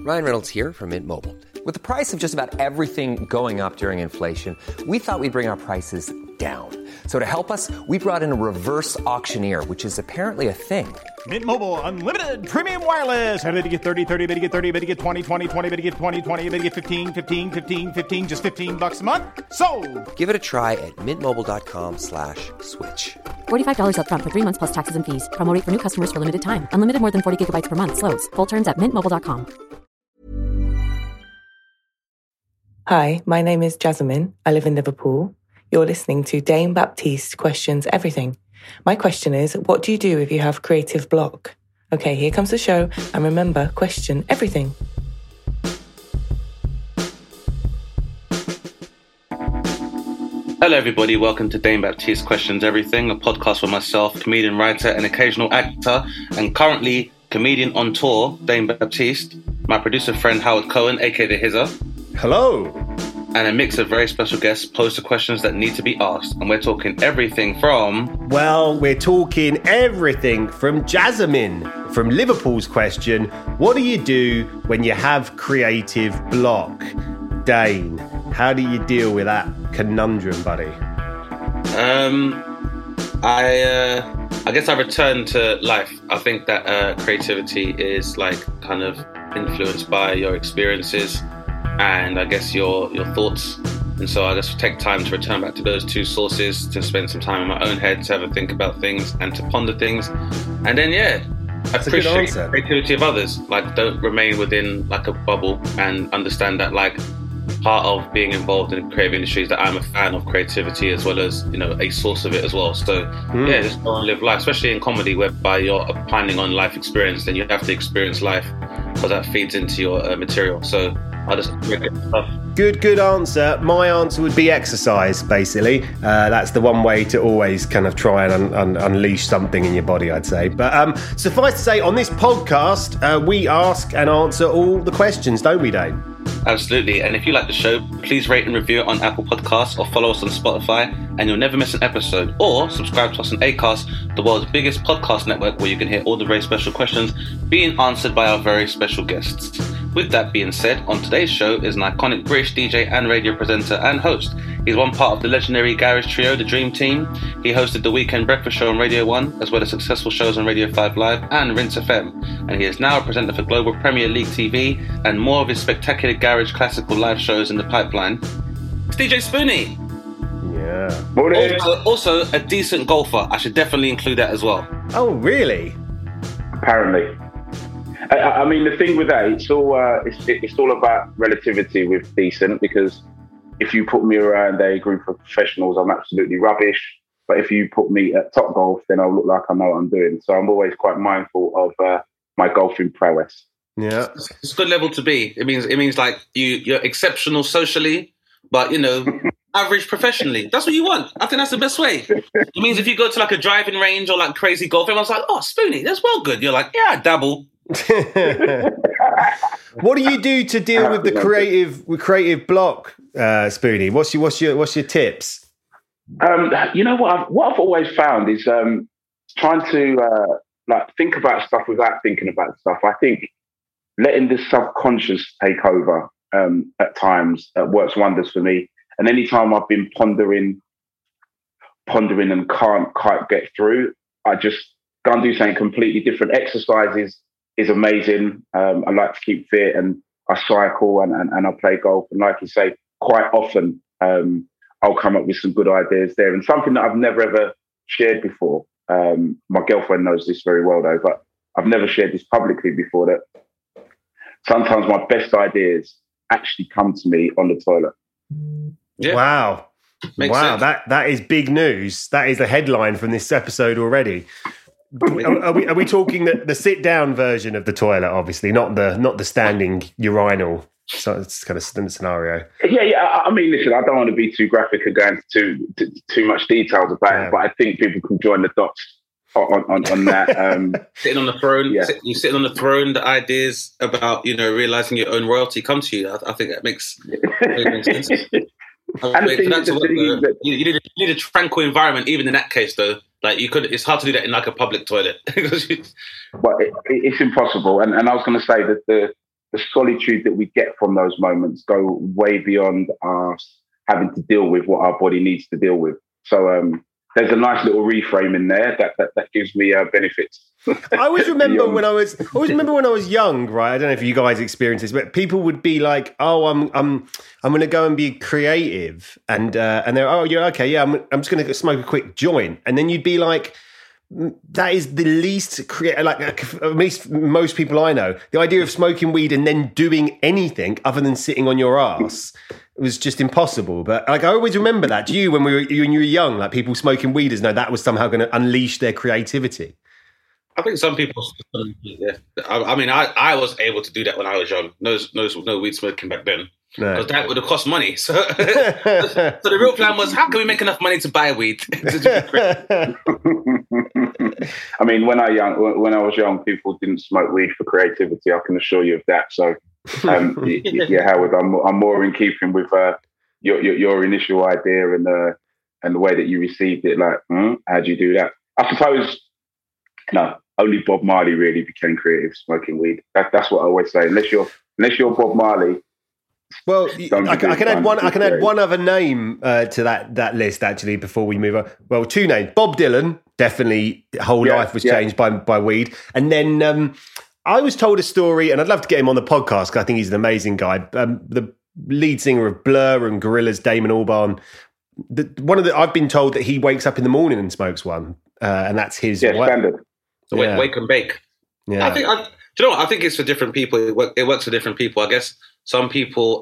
Ryan Reynolds here from Mint Mobile. With the price of just about everything going up during inflation, we thought we'd bring our prices down. So to help us, we brought in a reverse auctioneer, which is apparently a thing. Mint Mobile Unlimited Premium Wireless. How to get 30, 30, bit to get 30, bit to get 20, 20, 20, bit to get 20, 20, bit to get 15, 15, 15, 15, just $15 a month? Sold! Give it a try at mintmobile.com/switch. $45 up front for 3 months plus taxes and fees. Promo rate for new customers for limited time. Unlimited more than 40 gigabytes per month. Slows full terms at mintmobile.com. Hi, my name is Jasmine. I live in Liverpool. You're listening to Dame Baptiste Questions Everything. My question is, what do you do if you have creative block? Okay, here comes the show, and remember, question everything. Hello everybody, welcome to Dame Baptiste Questions Everything, a podcast for myself, comedian, writer and occasional actor, and currently comedian on tour, Dame Baptiste, my producer friend Howard Cohen, aka The Hizzer. Hello. And a mix of very special guests pose the questions that need to be asked. And we're talking everything from... Well, we're talking everything from Jasmine, from Liverpool's question, what do you do when you have creative block? Dane, how do you deal with that conundrum, buddy? I guess I return to life. I think that creativity is like kind of influenced by your experiences and I guess your thoughts. And so I just take time to return back to those two sources, to spend some time in my own head, to have a think about things and to ponder things. And then, appreciate the creativity of others. Like, don't remain within like a bubble, and understand that like part of being involved in the creative industry is that I'm a fan of creativity as well as, you know, a source of it as well. So just go and live life, especially in comedy whereby you're planning on life experience, then you have to experience life because that feeds into your material. So I'll just make it stuff. Good answer. My answer would be exercise, basically. That's the one way to always kind of try and unleash something in your body, I'd say. But suffice to say, on this podcast, we ask and answer all the questions, don't we, Dane? Absolutely. And if you like the show, please rate and review it on Apple Podcasts or follow us on Spotify, and you'll never miss an episode. Or subscribe to us on Acast, the world's biggest podcast network, where you can hear all the very special questions being answered by our very special guests. With that being said, on today's show is an iconic British DJ and radio presenter and host. He's one part of the legendary garage trio, The Dream Team. He hosted the Weekend Breakfast Show on Radio 1, as well as successful shows on Radio 5 Live and Rinse FM. And he is now a presenter for Global Premier League TV, and more of his spectacular garage classical live shows in the pipeline. It's DJ Spoonie. Yeah. Also a decent golfer. I should definitely include that as well. Oh, really? Apparently. I mean, the thing with that, it's all about relativity with decent, because if you put me around a group of professionals, I'm absolutely rubbish. But if you put me at Top Golf, then I'll look like I know what I'm doing. So I'm always quite mindful of my golfing prowess. Yeah, it's a good level to be. It means like you're exceptional socially, but you know, average professionally. That's what you want. I think that's the best way. It means if you go to like a driving range or like crazy golf, everyone's like, "Oh, Spoonie, that's well good." You're like, "Yeah, I dabble." What do you do to deal with the creative block, Spoonie? What's your tips? You know what I've always found is trying to think about stuff without thinking about stuff. I think letting the subconscious take over at times works wonders for me. And anytime I've been pondering and can't quite get through, I just go and do something completely different. Exercises is amazing. I like to keep fit, and I cycle and I play golf. And like you say, quite often I'll come up with some good ideas there. And something that I've never ever shared before. My girlfriend knows this very well though, but I've never shared this publicly before, that sometimes my best ideas actually come to me on the toilet. Yeah. Wow. Makes sense. That is big news. That is the headline from this episode already. Are we talking the sit down version of the toilet? Obviously, not the standing urinal. So it's kind of scenario. Yeah. I mean, listen, I don't want to be too graphic or go into too much details about it, but I think people can join the dots on that. Sitting on the throne, you're sitting on the throne. The ideas about realizing your own royalty come to you. I think that makes sense. You need a tranquil environment, even in that case, though. Like it's hard to do that in like a public toilet. But it's impossible. And I was going to say that the solitude that we get from those moments go way beyond us having to deal with what our body needs to deal with. So there's a nice little reframe in there that gives me benefits. I always remember when I was young, right? I don't know if you guys experience this, but people would be like, "Oh, I'm going to go and be creative," and they're, "Oh, yeah, okay, yeah, I'm just going to smoke a quick joint," and then you'd be like, that is the least like at least most people I know, the idea of smoking weed and then doing anything other than sitting on your ass was just impossible. But like I always remember that. Do you, when you were young, like people smoking weed as though that was somehow going to unleash their creativity? I think some people. Yeah. I mean, I was able to do that when I was young. No weed smoking back then. Because that would have cost money. So the real plan was, how can we make enough money to buy weed? I mean, when I was young, people didn't smoke weed for creativity. I can assure you of that. So, yeah, Howard, I'm more in keeping with your initial idea and the way that you received it. Like, how do you do that? I suppose, no, only Bob Marley really became creative smoking weed. That's what I always say. Unless you're Bob Marley. Well, I can add one other name to that list actually before we move on. Well, two names: Bob Dylan, definitely whole life was changed by weed, and then I was told a story, and I'd love to get him on the podcast because I think he's an amazing guy. The lead singer of Blur and Gorillaz, Damon Albarn. I've been told that he wakes up in the morning and smokes one, and that's his standard. So wake and bake. Yeah, do you know what? I think it's for different people. It works for different people. I guess some people,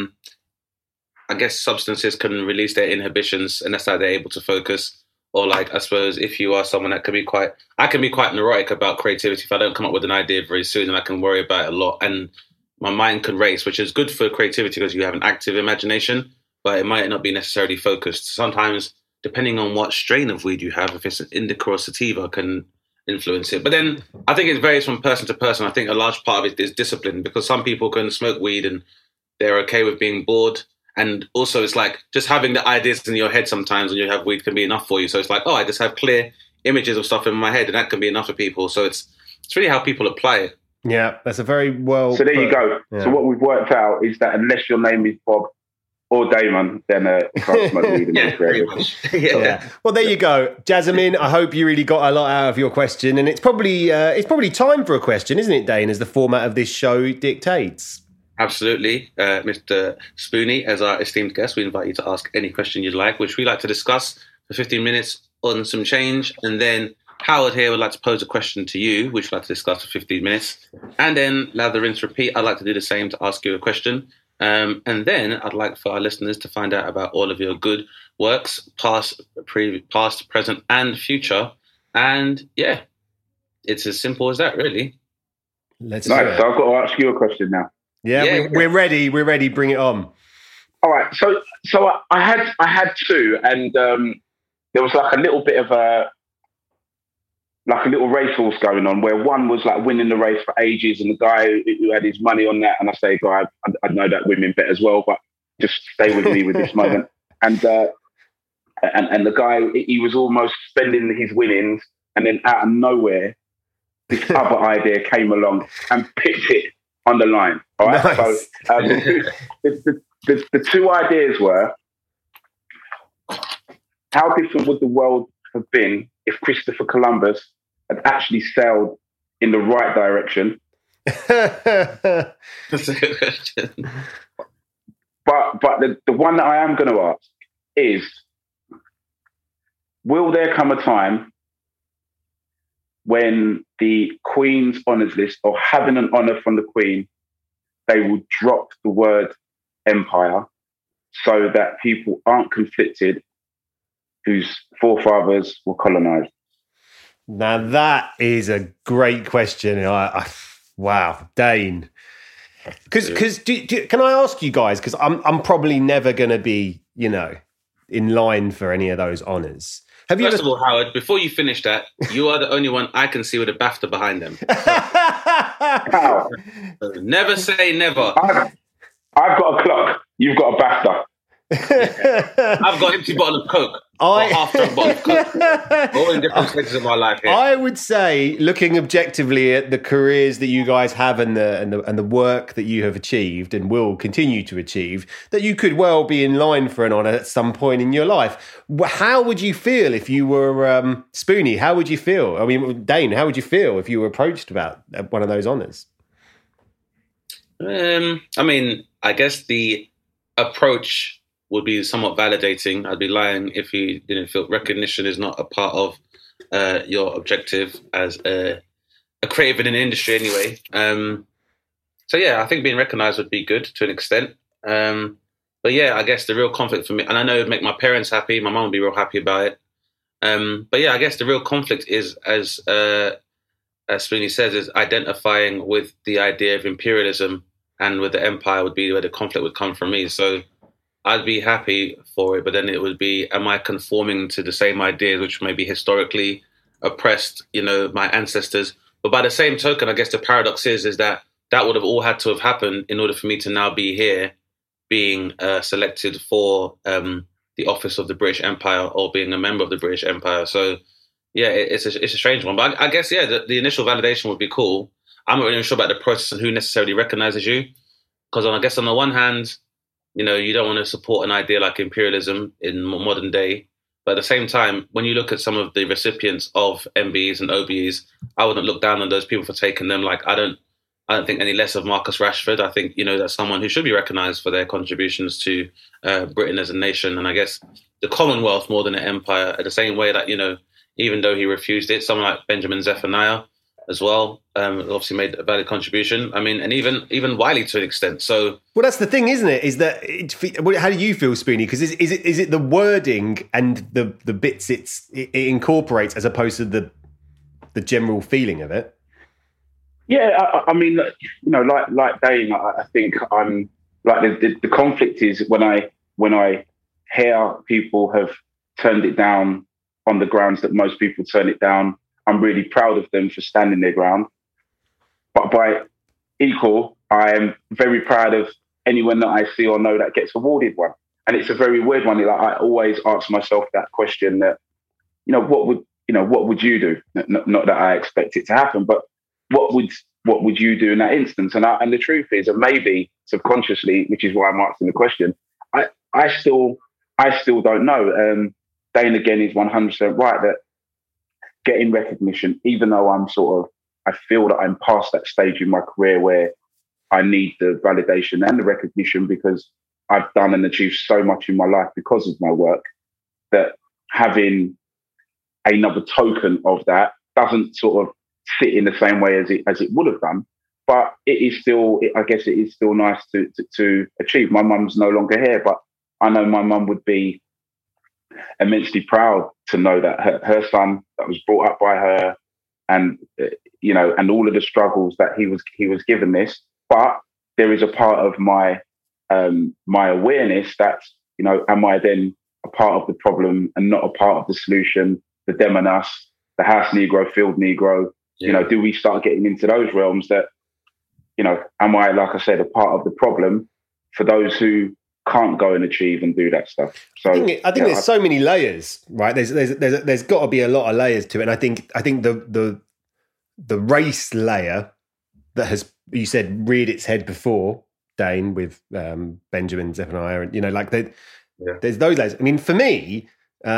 substances can release their inhibitions, and that's how they're able to focus. Or like, I suppose, if you are someone that can be quite neurotic about creativity. If I don't come up with an idea very soon, and I can worry about it a lot, and my mind can race, which is good for creativity because you have an active imagination, but it might not be necessarily focused. Sometimes, depending on what strain of weed you have, if it's an indica or sativa, can influence it. But then I think it varies from person to person. I think a large part of it is discipline, because some people can smoke weed and they're okay with being bored. And also it's like just having the ideas in your head sometimes when you have weed can be enough for you. So it's like, I just have clear images of stuff in my head, and that can be enough for people. So it's really how people apply it. Yeah, that's a very well... So there you go. Yeah. So what we've worked out is that unless your name is Bob or Damon, then you can't smoke weed and be creative. Yeah. Well, there you go. Jasmine, I hope you really got a lot out of your question. And it's probably time for a question, isn't it, Dane, as the format of this show dictates? Absolutely. Mr. Spoonie, as our esteemed guest, we invite you to ask any question you'd like, which we like to discuss for 15 minutes on some change. And then Howard here would like to pose a question to you, which we'd like to discuss for 15 minutes. And then lather, rinse, repeat. I'd like to do the same to ask you a question. And then I'd like for our listeners to find out about all of your good works, past, present, and future. And yeah, it's as simple as that, really. Nice. So I've got to ask you a question now. Yeah, we're ready. We're ready. Bring it on. All right. So I had two, and there was like a little bit of a little racehorse going on, where one was like winning the race for ages, and the guy who had his money on that, and I say, guy, I know that women bet as well, but just stay with me with this moment. And the guy, he was almost spending his winnings, and then out of nowhere, this other idea came along and picked it on the line. All right. Nice. So the two ideas were: how different would the world have been if Christopher Columbus had actually sailed in the right direction? That's a good question. But the one that I am going to ask is, will there come a time when the Queen's honours list, or having an honour from the Queen, they will drop the word empire so that people aren't conflicted whose forefathers were colonised? Now that is a great question. Wow, Dane. Because can I ask you guys? Because I'm probably never going to be, in line for any of those honours. First of all, Howard, before you finish that, you are the only one I can see with a BAFTA behind them. Never say never. I've got a clock. You've got a BAFTA. I've got an empty bottle of Coke. Or half drunk both. All in different stages of my life here. I would say, looking objectively at the careers that you guys have and the work that you have achieved and will continue to achieve, that you could well be in line for an honour at some point in your life. How would you feel if you were Spoonie? How would you feel? I mean, Dane, how would you feel if you were approached about one of those honours? I mean, I guess the approach would be somewhat validating. I'd be lying if you didn't feel recognition is not a part of your objective as a creative in an industry anyway. So yeah, I think being recognised would be good to an extent. But yeah, I guess the real conflict for me, and I know it would make my parents happy, my mum would be real happy about it. But yeah, I guess the real conflict is, as Spoonie says, is identifying with the idea of imperialism, and with the empire would be where the conflict would come from me. So I'd be happy for it, but then it would be, am I conforming to the same ideas which may be historically oppressed, my ancestors? But by the same token, I guess the paradox is that would have all had to have happened in order for me to now be here, being selected for the office of the British Empire or being a member of the British Empire. So yeah, it's a strange one. But I guess, yeah, the initial validation would be cool. I'm not really sure about the process and who necessarily recognises you. Because I guess on the one hand, you don't want to support an idea like imperialism in modern day. But at the same time, when you look at some of the recipients of MBEs and OBEs, I wouldn't look down on those people for taking them. Like, I don't think any less of Marcus Rashford. I think, that's someone who should be recognised for their contributions to Britain as a nation. And I guess the Commonwealth more than the empire, the same way that, even though he refused it, someone like Benjamin Zephaniah as well, obviously made a valid contribution. I mean, and even Wiley to an extent. So, well, that's the thing, isn't it? Is that how do you feel, Spoonie? Because is it the wording and the bits it incorporates as opposed to the general feeling of it? Yeah, I mean, like Dane, I think I'm like the conflict is when I hear people have turned it down on the grounds that most people turn it down. I'm really proud of them for standing their ground. But by equal, I am very proud of anyone that I see or know that gets awarded one. And it's a very weird one. Like, I always ask myself that question that, what would you do? Not that I expect it to happen, but what would you do in that instance? And the truth is, and maybe subconsciously, which is why I'm asking the question, I still don't know. Dane again is 100% right that getting recognition, even though I feel that I'm past that stage in my career where I need the validation and the recognition because I've done and achieved so much in my life because of my work, that having another token of that doesn't sort of fit in the same way as it would have done. But it is still, I guess it is still nice to achieve. My mum's no longer here, but I know my mum would be immensely proud to know that her son that was brought up by her and and all of the struggles that he was given this. But there is a part of my awareness that am I then a part of the problem and not a part of the solution? The them and us, the house Negro, field Negro. Yeah. Do we start getting into those realms that am I, like I said, a part of the problem for those who can't go and achieve and do that stuff? So I think there's so many layers, right? There's got to be a lot of layers to it. And I think the race layer that has, you said, reared its head before, Dane, with Benjamin Zephaniah, and there's those layers. I mean, for me,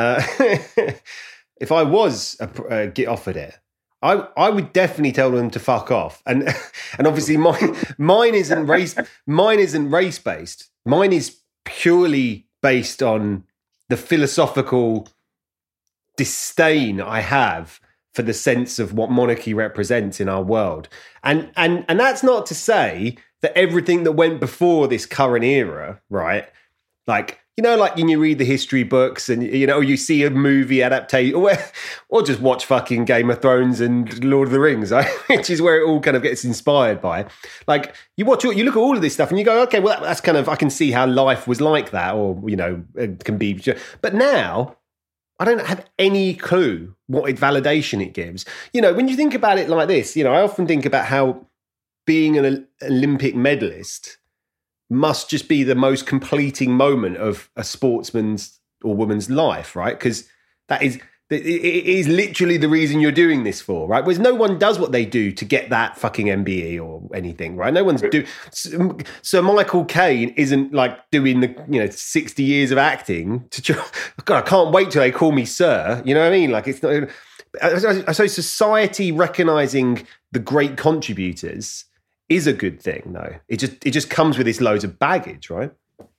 if I was get offered it, I would definitely tell them to fuck off. And obviously mine isn't race based. Mine is purely based on the philosophical disdain I have for the sense of what monarchy represents in our world. And that's not to say that everything that went before this current era, right? Like, like when you read the history books and, you see a movie adaptation or just watch fucking Game of Thrones and Lord of the Rings, right? Which is where it all kind of gets inspired by. Like, you look at all of this stuff and you go, okay, well, that's kind of, I can see how life was like that, or, it can be. But now, I don't have any clue what validation it gives. When you think about it like this, I often think about how being an Olympic medalist must just be the most completing moment of a sportsman's or woman's life, right? Because it is literally the reason you're doing this for, right? Whereas no one does what they do to get that fucking MBE or anything, right? No one's Sir Michael Caine isn't like doing the 60 years of acting to try. God, I can't wait till they call me sir. You know what I mean? Like, it's not. So society recognizing the great contributors is a good thing, though. It just comes with this loads of baggage, right?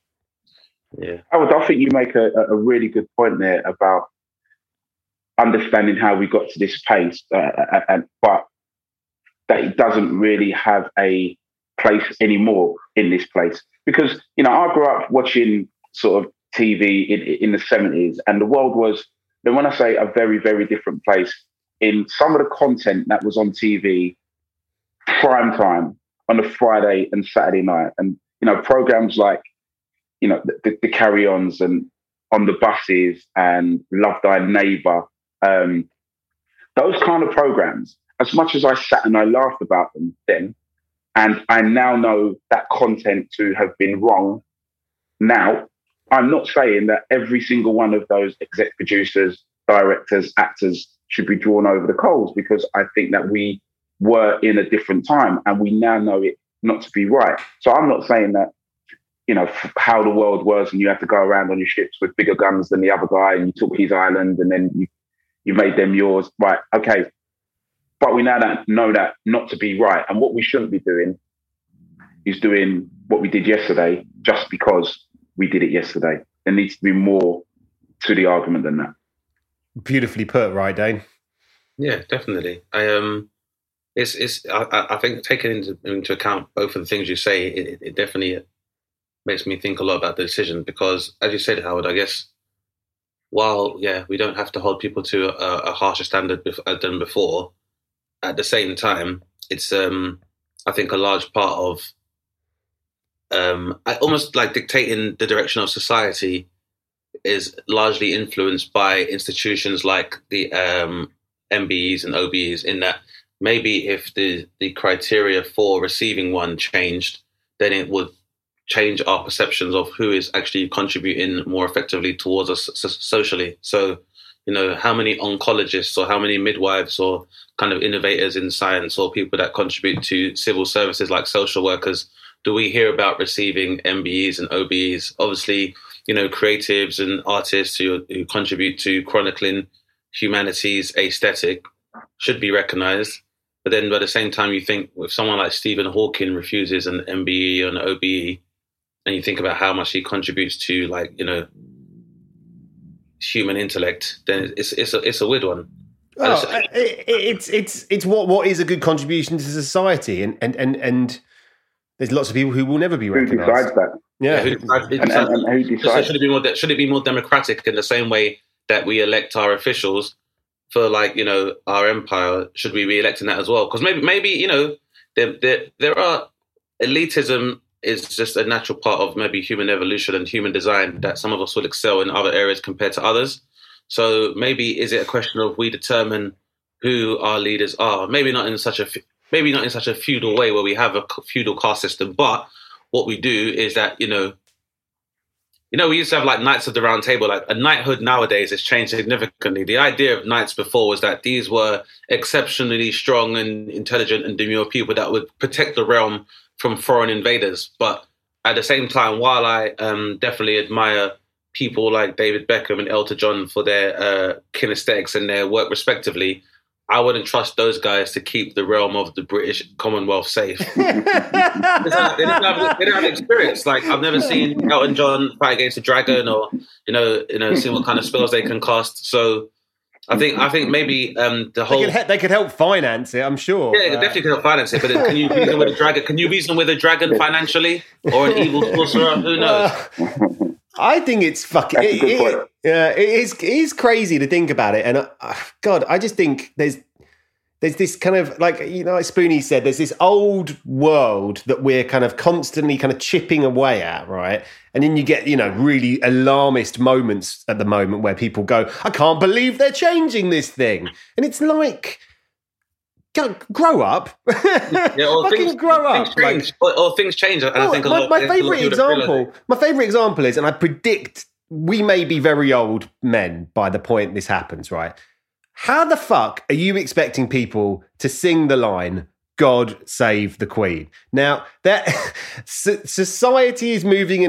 Yeah, I think you make a really good point there about understanding how we got to this place, but that it doesn't really have a place anymore in this place. Because, I grew up watching sort of TV in the 70s, and the world was, then when I say a very, very different place, in some of the content that was on TV, prime time, on a Friday and Saturday night. And, programs like, the Carry-Ons and On the Buses and Love Thy Neighbour, those kind of programs, as much as I sat and I laughed about them then, and I now know that content to have been wrong. Now, I'm not saying that every single one of those exec producers, directors, actors should be drawn over the coals, because I think that we were in a different time and we now know it not to be right. So I'm not saying that, how the world was and you had to go around on your ships with bigger guns than the other guy and you took his island and then you made them yours. Right, okay. But we now know that not to be right. And what we shouldn't be doing is doing what we did yesterday just because we did it yesterday. There needs to be more to the argument than that. Beautifully put, right, Dane? Yeah, definitely. I think taking into account both of the things you say, it definitely makes me think a lot about the decision, because, as you said, Howard, I guess, while, we don't have to hold people to a harsher standard than before, at the same time, it's, I think, a large part of almost like dictating the direction of society is largely influenced by institutions like the MBEs and OBEs, in that maybe if the criteria for receiving one changed, then it would change our perceptions of who is actually contributing more effectively towards us socially. So, how many oncologists or how many midwives or kind of innovators in science or people that contribute to civil services like social workers do we hear about receiving MBEs and OBEs? Obviously, creatives and artists who contribute to chronicling humanity's aesthetic should be recognised. But then by the same time, you think if someone like Stephen Hawking refuses an MBE or an OBE, and you think about how much he contributes to, human intellect, then it's a weird one. Well, it's what is a good contribution to society, and there's lots of people who will never be recognised. Who decides that? Yeah, who decides? So should it be more democratic in the same way that we elect our officials for, our empire? Should we be electing that as well? Because maybe there are elitism is just a natural part of maybe human evolution and human design, that some of us will excel in other areas compared to others. So maybe is it a question of we determine who our leaders are? Maybe not in such a feudal way where we have a feudal caste system, but what we do is that we used to have like Knights of the Round Table. Like, a knighthood nowadays has changed significantly. The idea of knights before was that these were exceptionally strong and intelligent and demure people that would protect the realm from foreign invaders. But at the same time, while I definitely admire people like David Beckham and Elton John for their kinesthetics and their work respectively, I wouldn't trust those guys to keep the realm of the British Commonwealth safe. They don't have experience. Like, I've never seen Elton John fight against a dragon, or see what kind of spells they can cast. So I think maybe the whole they could help finance it. I'm sure. Yeah, they definitely could help finance it. But can you reason with a dragon? Can you reason with a dragon financially, or an evil sorcerer? Who knows? I think it's fucking. It is crazy to think about it, and God, I just think there's this kind of like Spoonie said, there's this old world that we're kind of constantly kind of chipping away at, right? And then you get really alarmist moments at the moment where people go, "I can't believe they're changing this thing," and it's like, grow up. Fucking grow up. Things change. And I think my favourite example is, and I predict we may be very old men by the point this happens, right? How the fuck are you expecting people to sing the line, God save the Queen? Now, that society is moving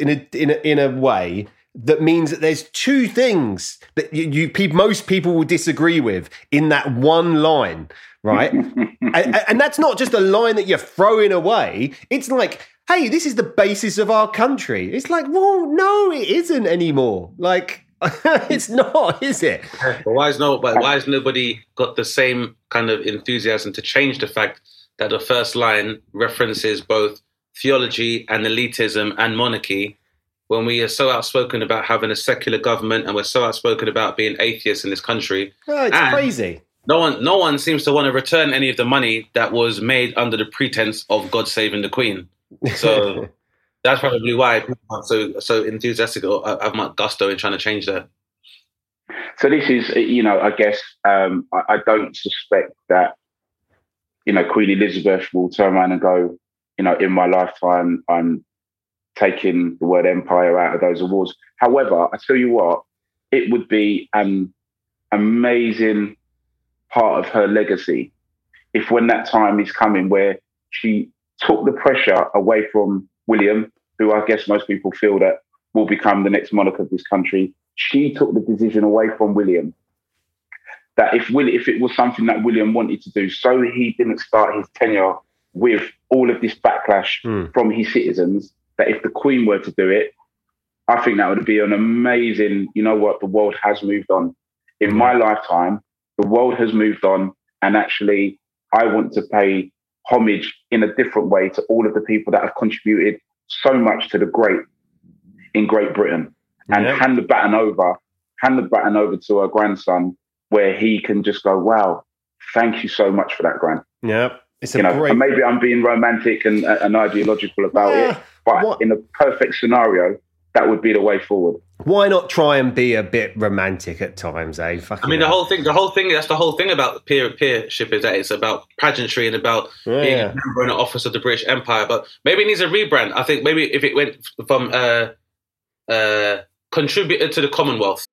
in a way that means that there's two things that most people will disagree with in that one line, right? and that's not just a line that you're throwing away. It's like, hey, this is the basis of our country. It's like, well, no, it isn't anymore. Like, it's not, is it? But why has nobody got the same kind of enthusiasm to change the fact that the first line references both theology and elitism and monarchy, when we are so outspoken about having a secular government and we're so outspoken about being atheists in this country? Oh, it's crazy. No one seems to want to return any of the money that was made under the pretense of God saving the Queen. So that's probably why people are so enthusiastic or have much gusto in trying to change that. So this is, I guess I don't suspect that, Queen Elizabeth will turn around and go, in my lifetime, I'm taking the word empire out of those awards. However, I tell you what, it would be an amazing part of her legacy if when that time is coming where she took the pressure away from William, who I guess most people feel that will become the next monarch of this country. She took the decision away from William. That if it was something that William wanted to do, so he didn't start his tenure with all of this backlash from his citizens, that if the Queen were to do it, I think that would be an amazing, the world has moved on. In my lifetime, the world has moved on, and actually I want to pay homage in a different way to all of the people that have contributed so much to the great in Great Britain, and hand the baton over to her grandson, where he can just go, wow, thank you so much for that, Gran. Yeah. It's and maybe I'm being romantic and ideological about it, but in a perfect scenario, that would be the way forward. Why not try and be a bit romantic at times, eh? The whole thing, that's the whole thing about peership, is that it's about pageantry and about being a member in the office of the British Empire. But maybe it needs a rebrand. I think maybe if it went from contributor to the Commonwealth.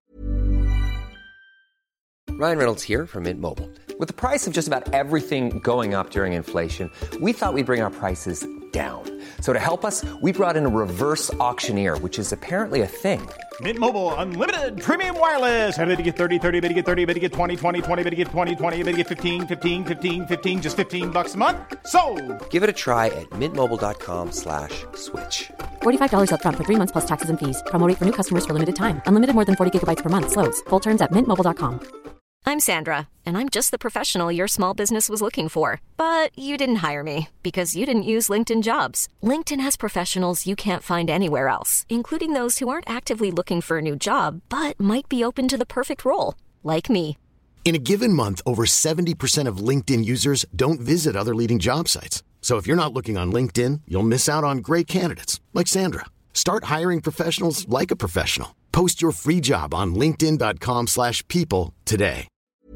Ryan Reynolds here from Mint Mobile. With the price of just about everything going up during inflation, we thought we'd bring our prices down. So to help us, we brought in a reverse auctioneer, which is apparently a thing. Mint Mobile Unlimited Premium Wireless. How to get 30, 30, bit to get 30, bit to get 20, 20, 20, bit to get 20, 20, bit to get 15, 15, 15, 15, just $15 a month? Sold! Give it a try at mintmobile.com/switch. $45 up front for 3 months plus taxes and fees. Promo rate for new customers for limited time. Unlimited more than 40 gigabytes per month. Slows full terms at mintmobile.com. I'm Sandra, and I'm just the professional your small business was looking for. But you didn't hire me because you didn't use LinkedIn Jobs. LinkedIn has professionals you can't find anywhere else, including those who aren't actively looking for a new job, but might be open to the perfect role, like me. In a given month, over 70% of LinkedIn users don't visit other leading job sites. So if you're not looking on LinkedIn, you'll miss out on great candidates like Sandra. Start hiring professionals like a professional. Post your free job on linkedin.com/people today.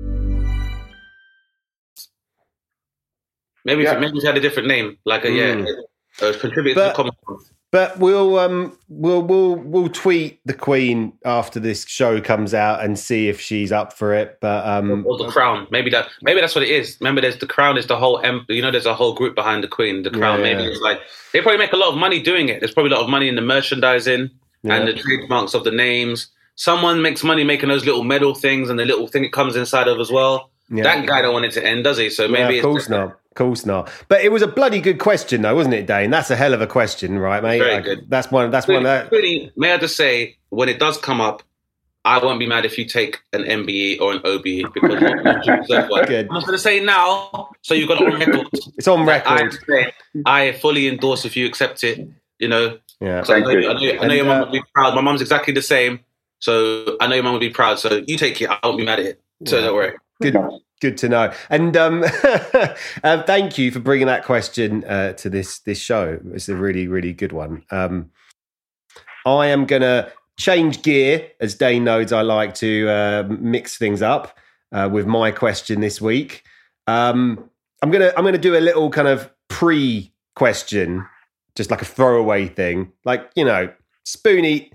Maybe it's had a different name, like contributor to the Commonwealth. But we'll tweet the Queen after this show comes out and see if she's up for it. But or the Crown, maybe that's what it is. Remember, the Crown is the whole. There's a whole group behind the Queen. The Crown, maybe it's like they probably make a lot of money doing it. There's probably a lot of money in the merchandising and the trademarks of the names. Someone makes money making those little medal things and the little thing it comes inside of as well. Yeah. That guy don't want it to end, does he? So maybe of course not. Of course not. But it was a bloody good question, though, wasn't it, Dane? That's a hell of a question, right, mate? Very good. That's one. Really, may I just say, when it does come up, I won't be mad if you take an MBE or an OBE because you deserve one. Good. I'm not going to say now, so you've got it on record. It's on record. I fully endorse if you accept it. Yeah. I know your mum would be proud. My mum's exactly the same, so I know your mum would be proud. So you take it. I won't be mad at it. So don't worry. Good to know. And thank you for bringing that question to this show. It's a really, really good one. I am going to change gear. As Dane knows, I like to mix things up with my question this week. I'm going to do a little kind of pre-question, just like a throwaway thing. Like, Spoonie,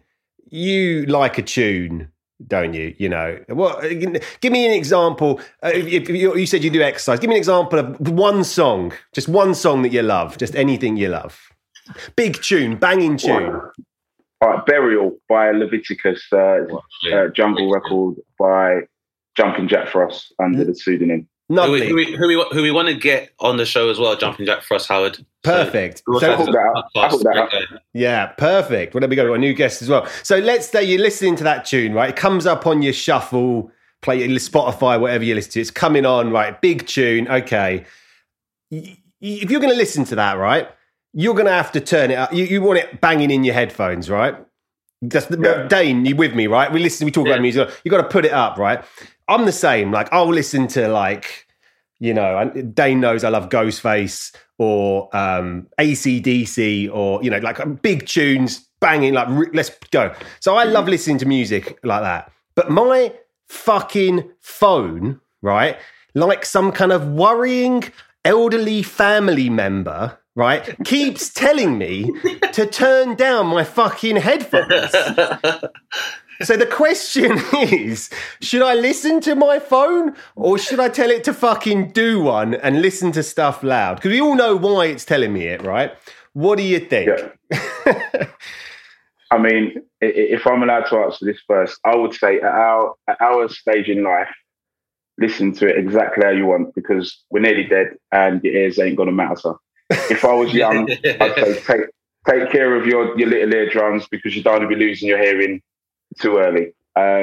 you like a tune, don't you? You know, what? Give me an example. If you said you do exercise, give me an example of one song, just one song that you love, just anything you love. Big tune, banging tune. All right, Burial by Leviticus, jungle record by Jumping Jack Frost under the pseudonym. Lovely. Who we want to get on the show as well, Jumping Jack Frost, Howard. Perfect. I hook that up. Yeah, perfect. Well, there we go. A new guest as well. So let's say you're listening to that tune, right? It comes up on your shuffle, play Spotify, whatever you listen to. It's coming on, right? Big tune. Okay. If you're going to listen to that, right, you're going to have to turn it up. You want it banging in your headphones, right? Dane, you with me, right? We talk about music. You got to put it up, right? I'm the same. Like, I'll listen to, like, you know, Dane knows I love Ghostface or AC/DC or, you know, like big tunes, banging, like, let's go. So I love listening to music like that. But my fucking phone, right, like some kind of worrying elderly family member, right, keeps telling me to turn down my fucking headphones. So the question is, should I listen to my phone or should I tell it to fucking do one and listen to stuff loud? Because we all know why it's telling me it, right? What do you think? Yeah. I mean, if I'm allowed to answer this first, I would say at our stage in life, listen to it exactly how you want because we're nearly dead and your ears ain't going to matter. So if I was young, I'd say take care of your little eardrums because you don't want to be losing your hearing too early.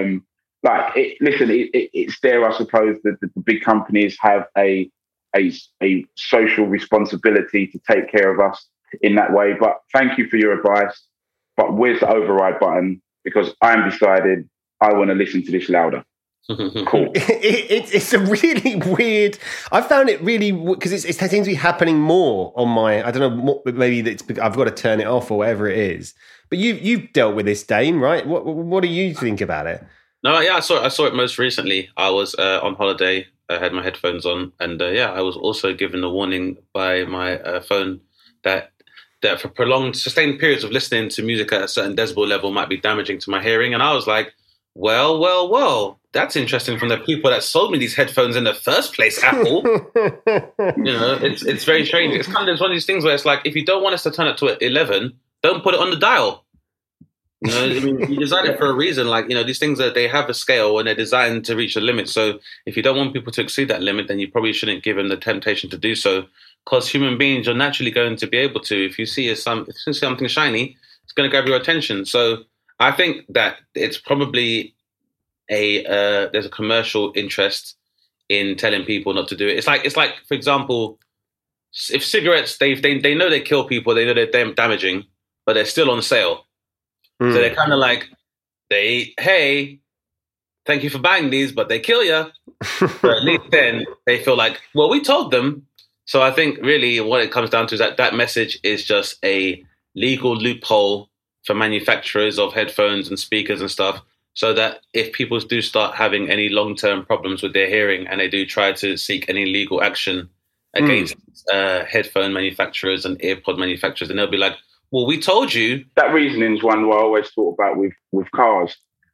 It's there, I suppose, that the big companies have a social responsibility to take care of us in that way. But thank you for your advice. But where's the override button? Because I'm decided I want to listen to this louder. Cool. It's a really weird. I found it really because it seems to be happening more on my. I don't know. Maybe I've got to turn it off or whatever it is. But you've dealt with this, Dane, right? What do you think about it? No, yeah, I saw it most recently. I was on holiday. I had my headphones on, and I was also given a warning by my phone that for prolonged, sustained periods of listening to music at a certain decibel level might be damaging to my hearing. And I was like, well, that's interesting from the people that sold me these headphones in the first place, Apple. You know, it's very strange. It's kind of one of these things where it's like, if you don't want us to turn it to 11, don't put it on the dial. You know, I mean, you design it for a reason. Like, you know, these things they have a scale and they're designed to reach a limit. So if you don't want people to exceed that limit, then you probably shouldn't give them the temptation to do so. Because human beings are naturally going to be able to. If you see something shiny, it's going to grab your attention. So I think that it's probably there's a commercial interest in telling people not to do it. It's like for example, if cigarettes, they know they kill people, they know they're damaging, but they're still on sale. So they're kind of like, hey, thank you for buying these, but they kill you. But at least then they feel like, well, we told them. So I think really what it comes down to is that message is just a legal loophole for manufacturers of headphones and speakers and stuff, so that if people do start having any long-term problems with their hearing and they do try to seek any legal action against headphone manufacturers and AirPod manufacturers, then they'll be like, well, we told you. That reasoning is one I always thought about with cars.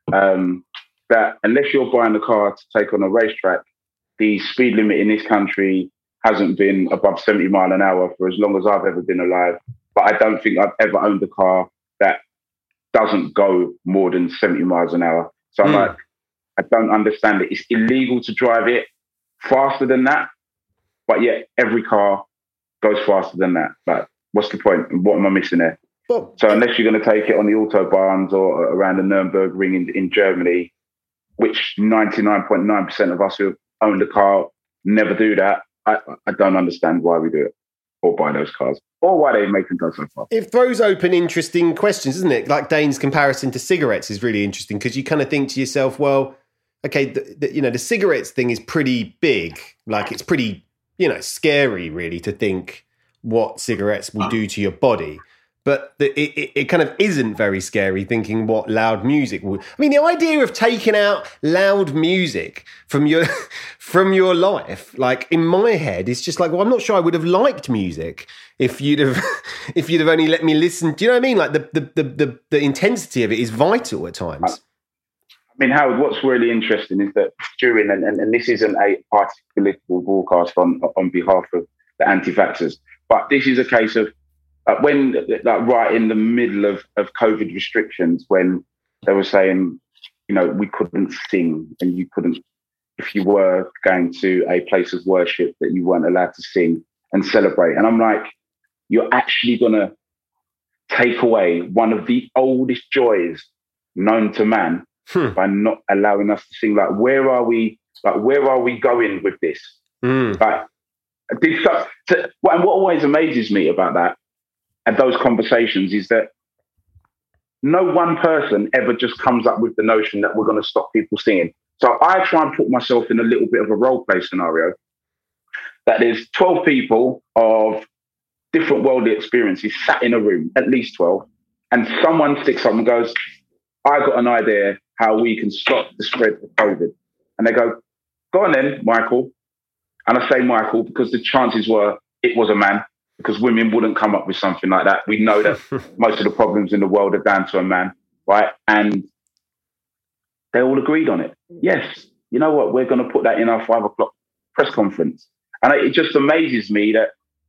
That unless you're buying a car to take on a racetrack, the speed limit in this country hasn't been above 70 miles an hour for as long as I've ever been alive. But I don't think I've ever owned a car that doesn't go more than 70 miles an hour. So I'm like, I don't understand it. It's illegal to drive it faster than that, but yet every car goes faster than that. Like, what's the point? What am I missing there? So unless you're going to take it on the Autobahns or around the Nürburgring in Germany, which 99.9% of us who own the car never do that, I don't understand why we do it or buy those cars or why they make them go so far. It throws open interesting questions, doesn't it? Like Dane's comparison to cigarettes is really interesting because you kind of think to yourself, well, okay, the cigarettes thing is pretty big. Like it's pretty, scary really to think what cigarettes will do to your body. but it kind of isn't very scary thinking what loud music would. I mean, the idea of taking out loud music from your life, like in my head, it's just like, well, I'm not sure I would have liked music if you'd have only let me listen. Do you know what I mean? Like the intensity of it is vital at times. I mean, Howard, what's really interesting is that during, and this isn't a party political broadcast on behalf of the anti-vaxxers, but this is a case of when, like, right in the middle of COVID restrictions, when they were saying, we couldn't sing, and you couldn't, if you were going to a place of worship, that you weren't allowed to sing and celebrate. And I'm like, you're actually going to take away one of the oldest joys known to man by not allowing us to sing. Like, where are we going with this? Like, and what always amazes me about that and those conversations is that no one person ever just comes up with the notion that we're going to stop people singing. So I try and put myself in a little bit of a role play scenario that there's 12 people of different worldly experiences sat in a room, at least 12, and someone sticks up and goes, I got an idea how we can stop the spread of COVID. And they go, go on then, Michael. And I say Michael because the chances were it was a man, because women wouldn't come up with something like that. We know that most of the problems in the world are down to a man, right? And they all agreed on it. Yes, you know what? We're going to put that in our 5 o'clock press conference. And it just amazes me that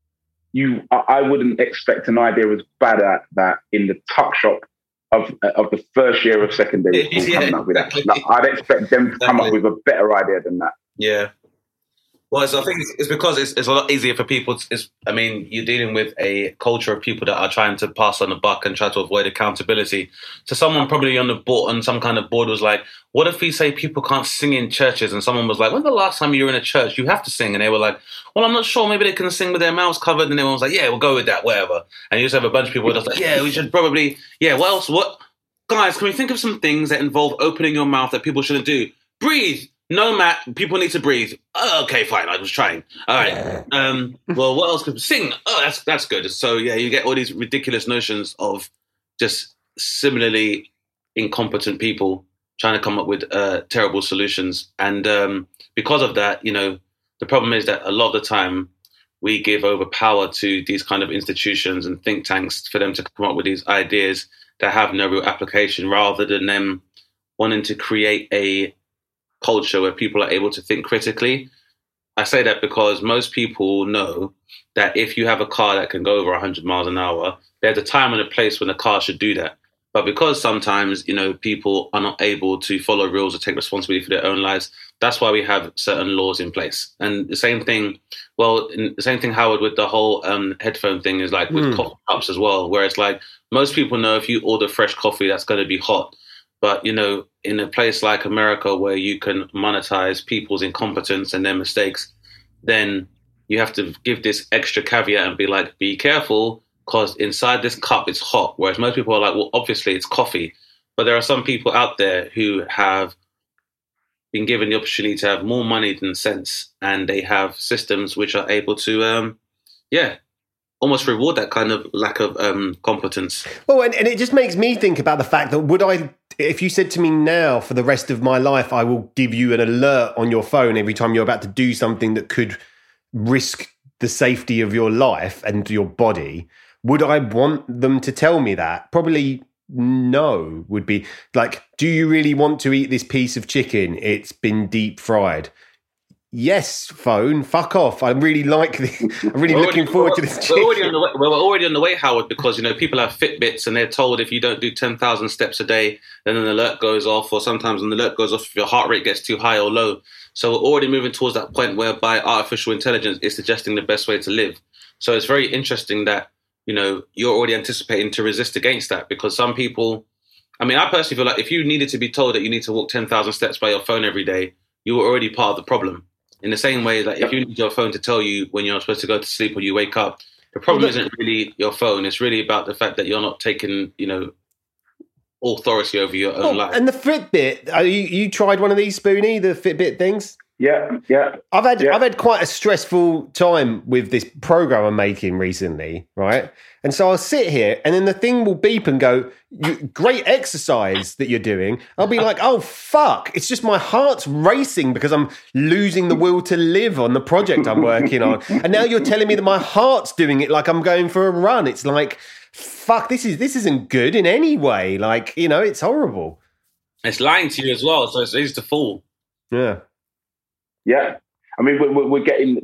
I wouldn't expect an idea as bad as that in the tuck shop of the first year of secondary school coming up with that. Like, I'd expect them to come up with a better idea than that. Yeah. Well, I think it's because it's a lot easier for people. You're dealing with a culture of people that are trying to pass on the buck and try to avoid accountability. So someone probably on some kind of board was like, what if we say people can't sing in churches? And someone was like, when's the last time you were in a church? You have to sing. And they were like, well, I'm not sure. Maybe they can sing with their mouths covered. And everyone was like, yeah, we'll go with that, whatever. And you just have a bunch of people that's like, yeah, we should probably, what else? What? Guys, can we think of some things that involve opening your mouth that people shouldn't do? Breathe. No, Matt, people need to breathe. Oh, okay, fine. I was trying. All right. Well, what else could sing? Oh, that's good. So, yeah, you get all these ridiculous notions of just similarly incompetent people trying to come up with terrible solutions. And because of that, the problem is that a lot of the time we give over power to these kind of institutions and think tanks for them to come up with these ideas that have no real application, rather than them wanting to create a culture where people are able to think critically. I say that because most people know that if you have a car that can go over 100 miles an hour, there's a time and a place when a car should do that. But because sometimes, people are not able to follow rules or take responsibility for their own lives, that's why we have certain laws in place. And the same thing, Howard, with the whole headphone thing is like with coffee cups as well, where it's like most people know if you order fresh coffee, that's going to be hot. But, in a place like America where you can monetize people's incompetence and their mistakes, then you have to give this extra caveat and be like, be careful, because inside this cup it's hot. Whereas most people are like, well, obviously it's coffee. But there are some people out there who have been given the opportunity to have more money than sense, and they have systems which are able to, almost reward that kind of lack of competence. Well, and it just makes me think about the fact that if you said to me now for the rest of my life, I will give you an alert on your phone every time you're about to do something that could risk the safety of your life and your body, would I want them to tell me that? Probably no. Would be like, do you really want to eat this piece of chicken? It's been deep fried. Yes, phone, fuck off. I'm really looking forward to this chicken. We're already on the way, Howard, because, people have Fitbits and they're told if you don't do 10,000 steps a day, then an alert goes off, or sometimes an alert goes off if your heart rate gets too high or low. So we're already moving towards that point whereby artificial intelligence is suggesting the best way to live. So it's very interesting that, you're already anticipating to resist against that, because some people, I personally feel like if you needed to be told that you need to walk 10,000 steps by your phone every day, you were already part of the problem. In the same way that if you need your phone to tell you when you're supposed to go to sleep or you wake up, the problem isn't really your phone. It's really about the fact that you're not taking, authority over your own life. And the Fitbit, you tried one of these, Spoonie, the Fitbit things? Yeah. I've had quite a stressful time with this program I'm making recently, right? And so I'll sit here, and then the thing will beep and go, "Great exercise that you're doing." I'll be like, "Oh fuck!" It's just my heart's racing because I'm losing the will to live on the project I'm working on, and now you're telling me that my heart's doing it like I'm going for a run. It's like, fuck, this isn't good in any way. Like, it's horrible. It's lying to you as well, so it's easy to fool. Yeah. Yeah, I mean, we're getting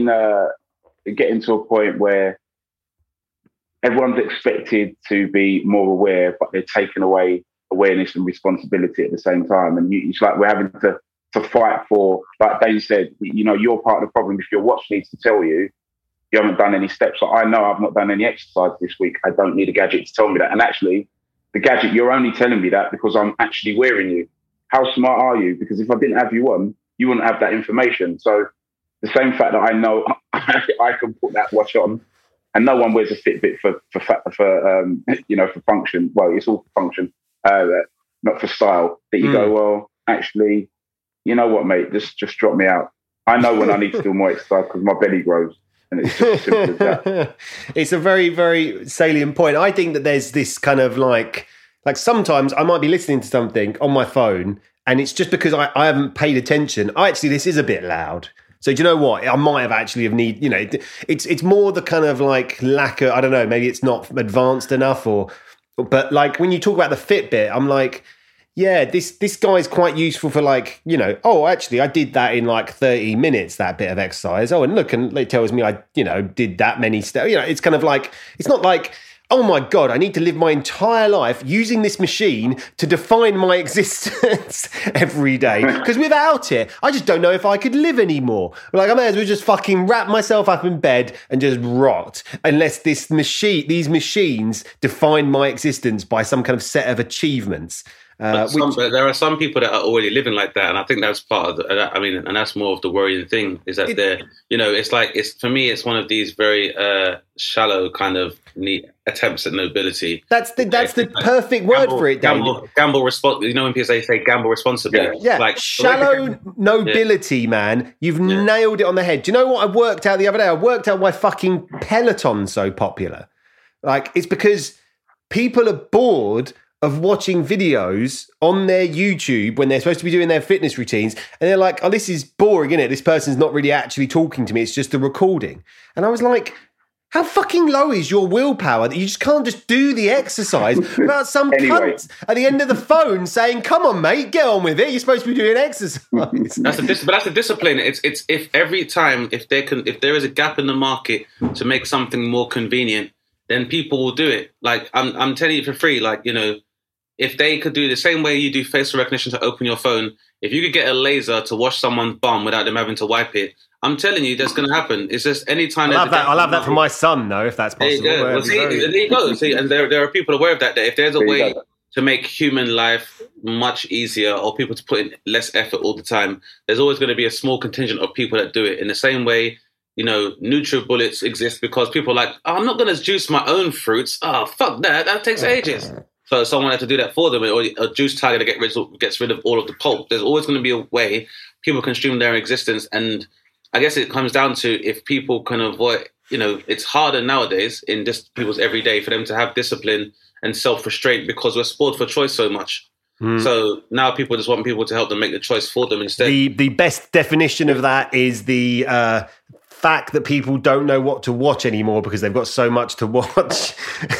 to a point where everyone's expected to be more aware, but they're taking away awareness and responsibility at the same time. And it's like we're having to fight for, like Dane said, you're part of the problem. If your watch needs to tell you haven't done any steps, so I know I've not done any exercise this week. I don't need a gadget to tell me that. And actually, the gadget, you're only telling me that because I'm actually wearing you. How smart are you? Because if I didn't have you on, you wouldn't have that information. So the same fact that I know I can put that watch on, and no one wears a Fitbit for function. Well, it's all for function, not for style. That you go, well, actually, you know what, mate? Just drop me out. I know when I need to do more exercise because my belly grows, and it's just as simple as that. It's a very, very salient point. I think that there's this kind of like sometimes I might be listening to something on my phone, and it's just because I haven't paid attention. This is a bit loud. So do you know what? I might have actually it's more the kind of like lack of, I don't know, maybe it's not advanced enough but like when you talk about the Fitbit, I'm like, yeah, this guy's quite useful for like, actually I did that in like 30 minutes, that bit of exercise. Oh, and look, and it tells me I, did that many steps. It's kind of like, it's not like, oh my God, I need to live my entire life using this machine to define my existence every day. Because without it, I just don't know if I could live anymore. Like, I may as well just fucking wrap myself up in bed and just rot, unless these machines define my existence by some kind of set of achievements. But there are some people that are already living like that, and I think that's part of and that's more of the worrying thing, is that for me, it's one of these very shallow kind of neat attempts at nobility. That's the perfect word for it, Dave. Gamble responsibly. When people say gamble responsibly, yeah. Like shallow nobility, man. You've nailed it on the head. Do you know what I worked out the other day? I worked out why fucking Peloton's so popular. Like, it's because people are bored of watching videos on their YouTube when they're supposed to be doing their fitness routines, and they're like, oh, this is boring, isn't it? This person's not really actually talking to me. It's just a recording. And I was like, how fucking low is your willpower that you just can't just do the exercise without some cunt at the end of the phone saying, come on, mate, get on with it. You're supposed to be doing exercise. That's the discipline. It's if every time, if there is a gap in the market to make something more convenient, then people will do it. Like, I'm telling you for free, like, if they could do the same way you do facial recognition to open your phone, if you could get a laser to wash someone's bum without them having to wipe it, I'm telling you, that's going to happen. It's just any time. I'll have that for my son, though, if that's possible. There you go. There you go. See, and there are people aware of that if there's a way to make human life much easier, or people to put in less effort all the time, there's always going to be a small contingent of people that do it. In the same way, NutriBullets exist because people are like, oh, I'm not going to juice my own fruits. Oh, fuck that. That takes ages. So someone had to do that for them, or a juice tiger that gets rid of all of the pulp. There's always going to be a way people can stream their existence. And I guess it comes down to if people can avoid, it's harder nowadays in just people's everyday for them to have discipline and self-restraint because we're spoiled for choice so much. So now people just want people to help them make the choice for them instead. The best definition of that is the fact that people don't know what to watch anymore because they've got so much to watch.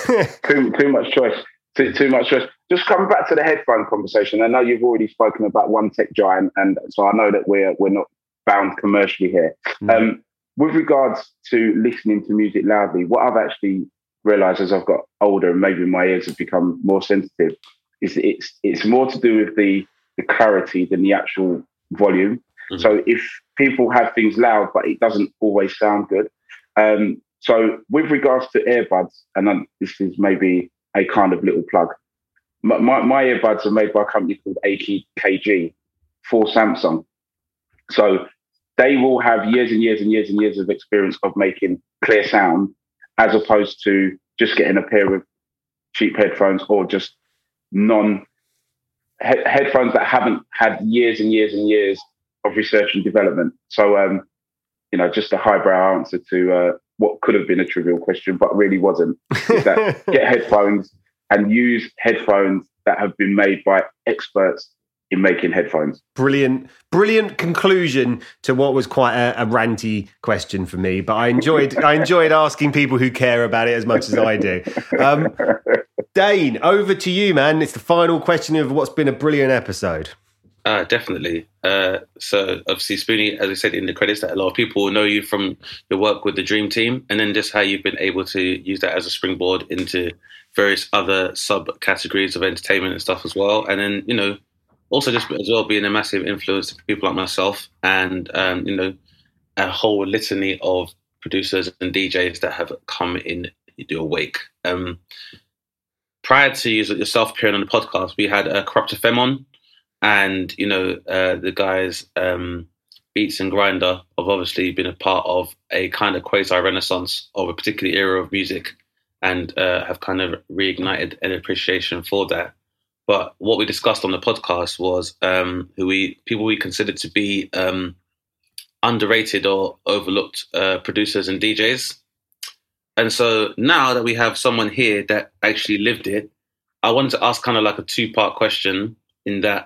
Too much choice. Too much stress. Just coming back to the headphone conversation. I know you've already spoken about one tech giant, and so I know that we're not bound commercially here. With regards to listening to music loudly, what I've actually realised as I've got older and maybe my ears have become more sensitive is it's more to do with the clarity than the actual volume. Mm-hmm. So if people have things loud but it doesn't always sound good. So with regards to earbuds, and this is maybe a kind of little plug. My earbuds are made by a company called AKG for Samsung. So they will have years and years and years and years of experience of making clear sound, as opposed to just getting a pair of cheap headphones or just headphones that haven't had years and years and years of research and development. So, just a highbrow answer to what could have been a trivial question, but really wasn't. Is that get headphones and use headphones that have been made by experts in making headphones. Brilliant conclusion to what was quite a ranty question for me, but I enjoyed asking people who care about it as much as I do. Dane, over to you, man. It's the final question of what's been a brilliant episode. Definitely. So obviously, Spoonie, as I said in the credits, that a lot of people will know you from your work with the Dream Team, and then just how you've been able to use that as a springboard into various other subcategories of entertainment and stuff as well. And then, also just as well being a massive influence to people like myself and, a whole litany of producers and DJs that have come in your wake. Prior to yourself appearing on the podcast, we had Corrupt FM on, and, the guys, Beats and Grinder, have obviously been a part of a kind of quasi-renaissance of a particular era of music and have kind of reignited an appreciation for that. But what we discussed on the podcast was people we considered to be underrated or overlooked producers and DJs. And so now that we have someone here that actually lived it, I wanted to ask kind of like a two-part question in that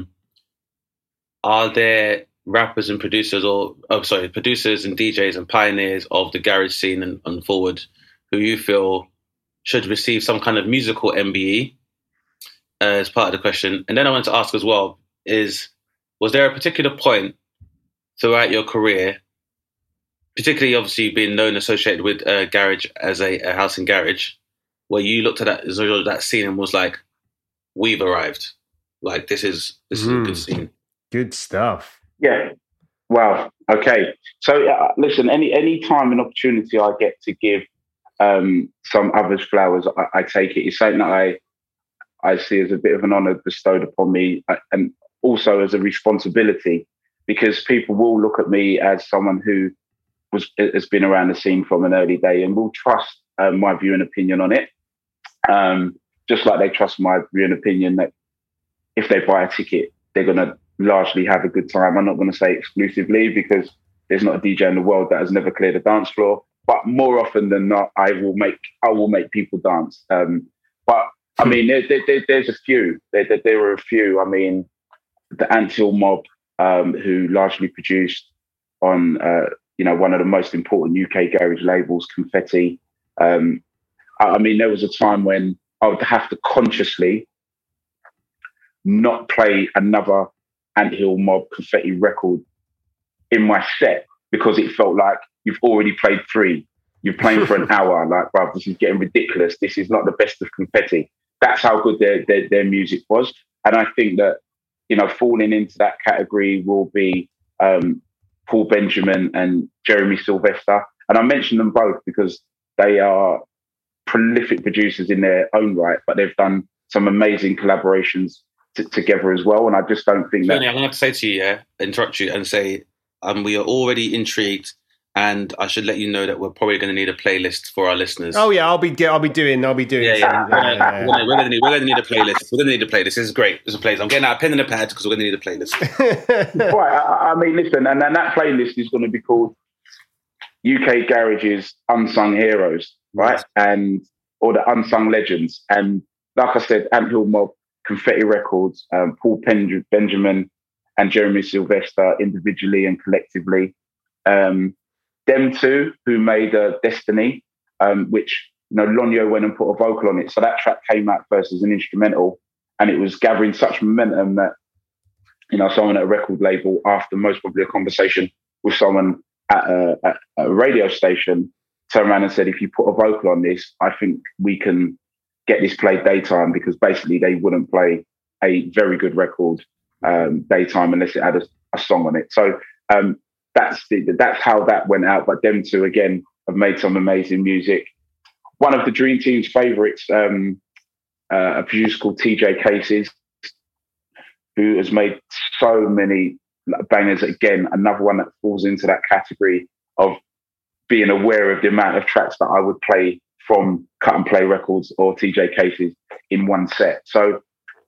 are there rappers and producers producers and DJs and pioneers of the garage scene and forward who you feel should receive some kind of musical MBE? As part of the question. And then I wanted to ask as well was there a particular point throughout your career, particularly obviously being known associated with garage as a house and garage, where you looked at that scene and was like, we've arrived. Like, this is a good scene. Good stuff. Yeah. Wow. Okay. So listen, any time and opportunity I get to give some others flowers, I take it. It's something that I see as a bit of an honour bestowed upon me, and also as a responsibility, because people will look at me as someone who has been around the scene from an early day and will trust my view and opinion on it. Just like they trust my view and opinion that if they buy a ticket, they're going to largely have a good time. I'm not going to say exclusively, because there's not a DJ in the world that has never cleared a dance floor, but more often than not, I will make people dance. But I mean, there's a few. There were a few. I mean, the Anthill Mob, who largely produced on, one of the most important UK garage labels, Confetti. I mean, there was a time when I would have to consciously not play another Anthill Mob Confetti record in my set because it felt like you've already played 3. You're playing for an hour. Like, bruv, this is getting ridiculous. This is not the best of Confetti. That's how good their music was. And I think that, falling into that category will be Paul Benjamin and Jeremy Sylvester. And I mention them both because they are prolific producers in their own right, but they've done some amazing collaborations together as well. And I just don't think that... I'm going to have to say to you, interrupt you and say, we are already intrigued. And I should let you know that we're probably going to need a playlist for our listeners. Oh yeah, I'll be doing. Yeah. We're going to need a playlist. We're going to need a playlist. This is great. There's a playlist. I'm getting out a pen and a pad because we're going to need a playlist. Right. I mean, listen, and that playlist is going to be called UK Garage's Unsung Heroes, right? Or the Unsung Legends. And like I said, Anthill Mob, Confetti Records, Paul Benjamin and Jeremy Sylvester individually and collectively. Them two, who made Destiny, which Lonyo went and put a vocal on it. So that track came out first as an instrumental, and it was gathering such momentum that someone at a record label, after most probably a conversation with someone at a radio station, turned around and said, "If you put a vocal on this, I think we can get this played daytime," because basically they wouldn't play a very good record daytime unless it had a song on it. So. That's how that went out. But them two, again, have made some amazing music. One of the Dream Team's favourites, a producer called TJ Cases, who has made so many bangers. Again, another one that falls into that category of being aware of the amount of tracks that I would play from Cut and Play Records or TJ Cases in one set. So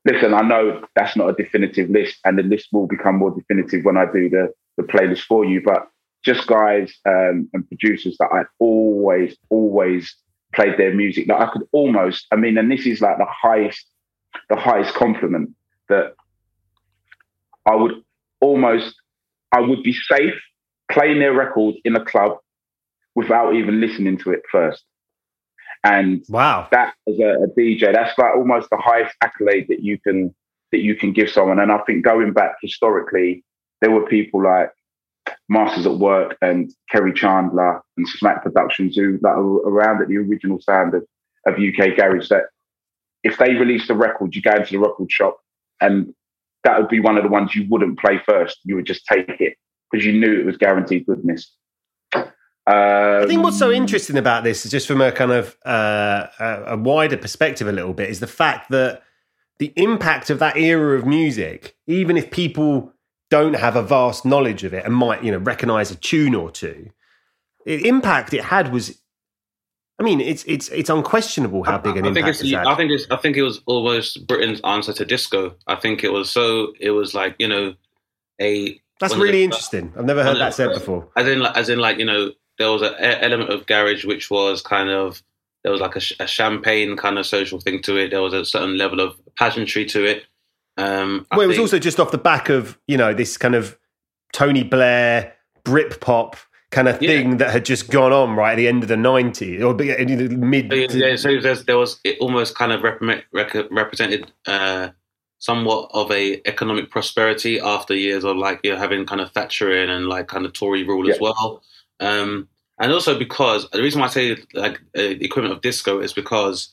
listen, I know that's not a definitive list, and the list will become more definitive when I do the playlist for you. But just guys and producers that I always played their music. Like I could almost, I mean, and this is like the highest compliment, that I would be safe playing their record in a club without even listening to it first. And wow, that as a DJ, that's like almost the highest accolade that you can give someone. And I think going back historically, there were people like Masters at Work and Kerry Chandler and Smack Productions who that were around at the original sound of UK garage, that if they released a record, you go into the record shop and that would be one of the ones you wouldn't play first. You would just take it because you knew it was guaranteed goodness. I think what's so interesting about this is just from a kind of a wider perspective a little bit, is the fact that the impact of that era of music, even if people don't have a vast knowledge of it and might, recognize a tune or two, the impact it had was, I mean, it's unquestionable how big an impact it had. I think it was almost Britain's answer to disco. I think it was like, That's really interesting. I've never heard that said before. As in, there was an element of garage which was there was like a champagne kind of social thing to it. There was a certain level of pageantry to it. It was also just off the back of, this kind of Tony Blair, Britpop kind of thing that had just gone on right at the end of the 90s or mid. So there was, it almost kind of represented somewhat of a economic prosperity after years of having kind of Thatcherian and kind of Tory rule as well. And also because the reason why I say the equivalent of disco is because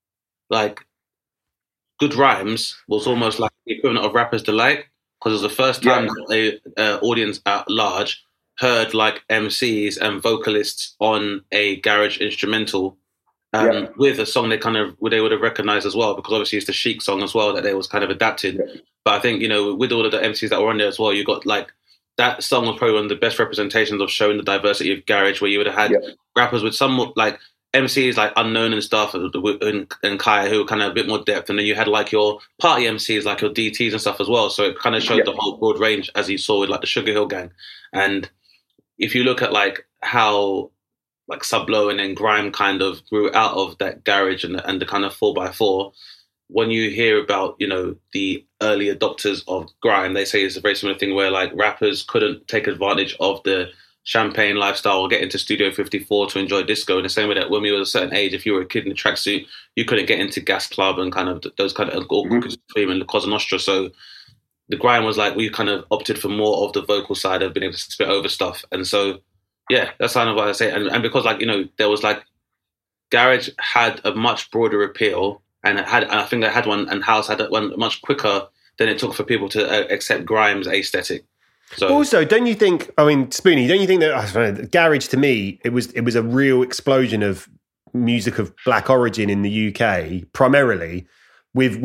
Good Rhymes was almost like the equivalent of Rapper's Delight, because it was the first time that the audience at large heard MCs and vocalists on a garage instrumental with a song they would have recognized as well, because obviously it's the Chic song as well that they was kind of adapted. But I think, with all of the MCs that were on there as well, you got that song was probably one of the best representations of showing the diversity of garage, where you would have had rappers with somewhat MCs Unknown and stuff and Kaya, who were kind of a bit more depth, and then you had your party MCs your DTs and stuff as well. So it kind of showed the whole broad range, as you saw with the Sugar Hill Gang. And if you look at how Sublo and then grime kind of grew out of that garage and the kind of 4x4. When you hear about, the early adopters of grime, they say it's a very similar thing where rappers couldn't take advantage of the champagne lifestyle or get into Studio 54 to enjoy disco, in the same way that when we were a certain age, if you were a kid in a tracksuit, you couldn't get into Gas Club and kind of those kind of Supreme and La Cosa Nostra. So the grime was we kind of opted for more of the vocal side of being able to spit over stuff. And so, yeah, that's kind of what I say. And because there was garage had a much broader appeal, and I think they had one, and house had one much quicker than it took for people to accept grime's aesthetic. So also, don't you think? I mean, Spoonie, don't you think that garage, to me, it was a real explosion of music of black origin in the UK, primarily with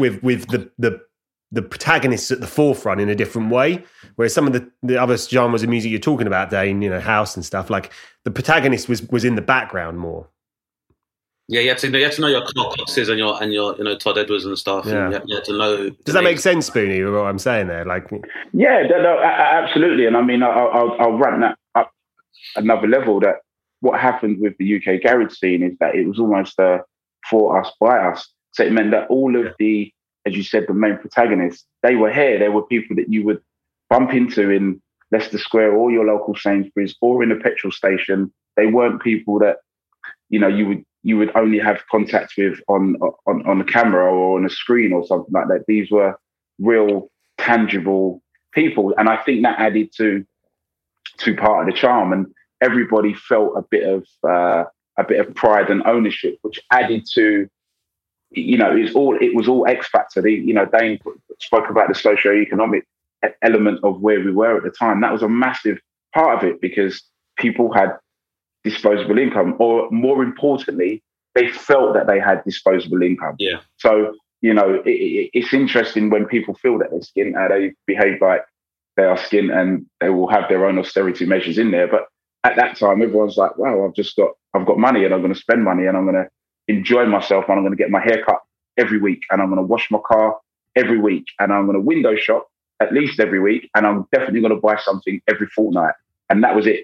the protagonists at the forefront in a different way. Whereas some of the other genres of music you're talking about, Dane, house and stuff, the protagonist was in the background more. Yeah, you had to know your Carl Coxes and your Todd Edwards and stuff. Yeah. And you had to know. Does that make sense, Spoonie, what I'm saying there? Yeah, no, absolutely. And I mean, I'll run that up another level. That what happened with the UK garage scene is that it was almost for us, by us. So it meant that all of the, as you said, the main protagonists, they were here. They were people that you would bump into in Leicester Square or your local Sainsbury's or in a petrol station. They weren't people that, you would only have contact with on a camera or on a screen or something like that. These were real, tangible people. And I think that added to part of the charm. And everybody felt a bit of pride and ownership, which added to, it was all X Factor. Dane spoke about the socio-economic element of where we were at the time. That was a massive part of it, because people had disposable income, or more importantly, they felt that they had disposable income. Yeah. So, it's interesting when people feel that they're skint, how they behave like they are skint, and they will have their own austerity measures in there. But at that time, everyone's like, wow, I've got money, and I'm going to spend money, and I'm going to enjoy myself, and I'm going to get my hair cut every week, and I'm going to wash my car every week, and I'm going to window shop at least every week, and I'm definitely going to buy something every fortnight. And that was it.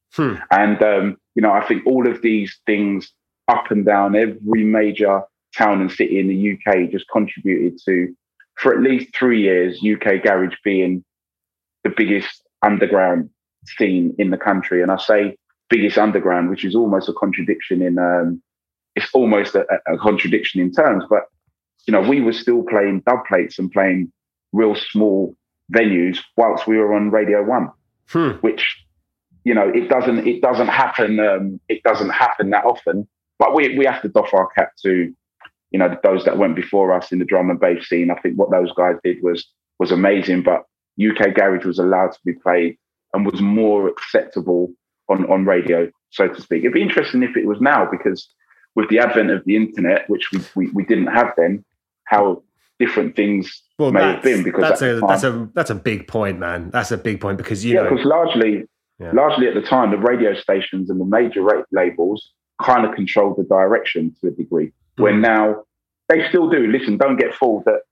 And, I think all of these things up and down every major town and city in the UK just contributed to, for at least 3 years, UK garage being the biggest underground scene in the country. And I say biggest underground, which is almost a contradiction it's almost a contradiction in terms, but, we were still playing dub plates and playing real small venues whilst we were on Radio 1, which, it doesn't happen. It doesn't happen that often, but we have to doff our cap to, those that went before us in the drum and bass scene. I think what those guys did was amazing, but UK garage was allowed to be played and was more acceptable on radio, so to speak. It'd be interesting if it was now, because with the advent of the internet, which we didn't have then, how different things may have been. Because that's a big point, man. That's a big point, because because largely at the time, the radio stations and the major labels kind of controlled the direction to a degree. Where now they still do. Listen, don't get fooled that.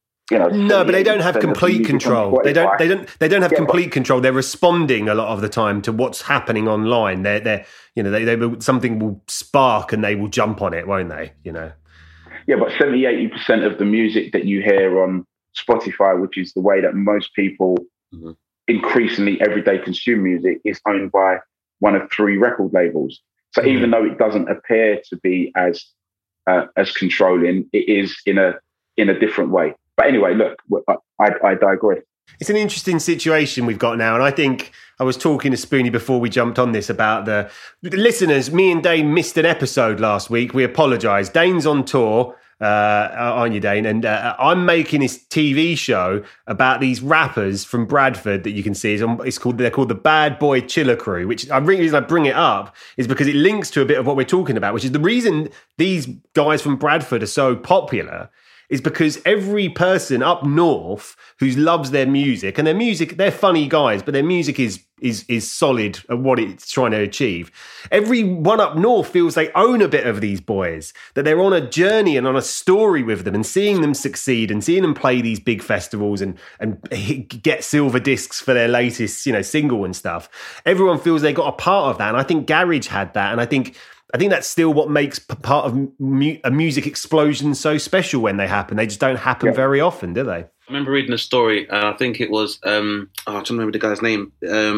No, but they don't have complete control. They don't have complete control. They're responding a lot of the time to what's happening online. They something will spark and they will jump on it, won't they? Yeah, but 70-80% of the music that you hear on Spotify, which is the way that most people increasingly everyday consume music, is owned by one of 3 record labels. So even though it doesn't appear to be as controlling, it is in a different way. But anyway, look, I digress. It's an interesting situation we've got now. And I think I was talking to Spoonie before we jumped on this about the listeners. Me and Dane missed an episode last week. We apologise. Dane's on tour, aren't you, Dane? And I'm making this TV show about these rappers from Bradford that you can see. They're called the Bad Boy Chiller Crew, which the reason I bring it up is because it links to a bit of what we're talking about, which is the reason these guys from Bradford are so popular is because every person up north who loves their music, and they're funny guys, but their music is solid at what it's trying to achieve. Everyone up north feels they own a bit of these boys, that they're on a journey and on a story with them, and seeing them succeed and seeing them play these big festivals and get silver discs for their latest, single and stuff. Everyone feels they got a part of that. And I think garage had that. And I think that's still what makes part of a music explosion so special when they happen. They just don't happen very often, do they? I remember reading a story, and I think it was, I don't remember the guy's name.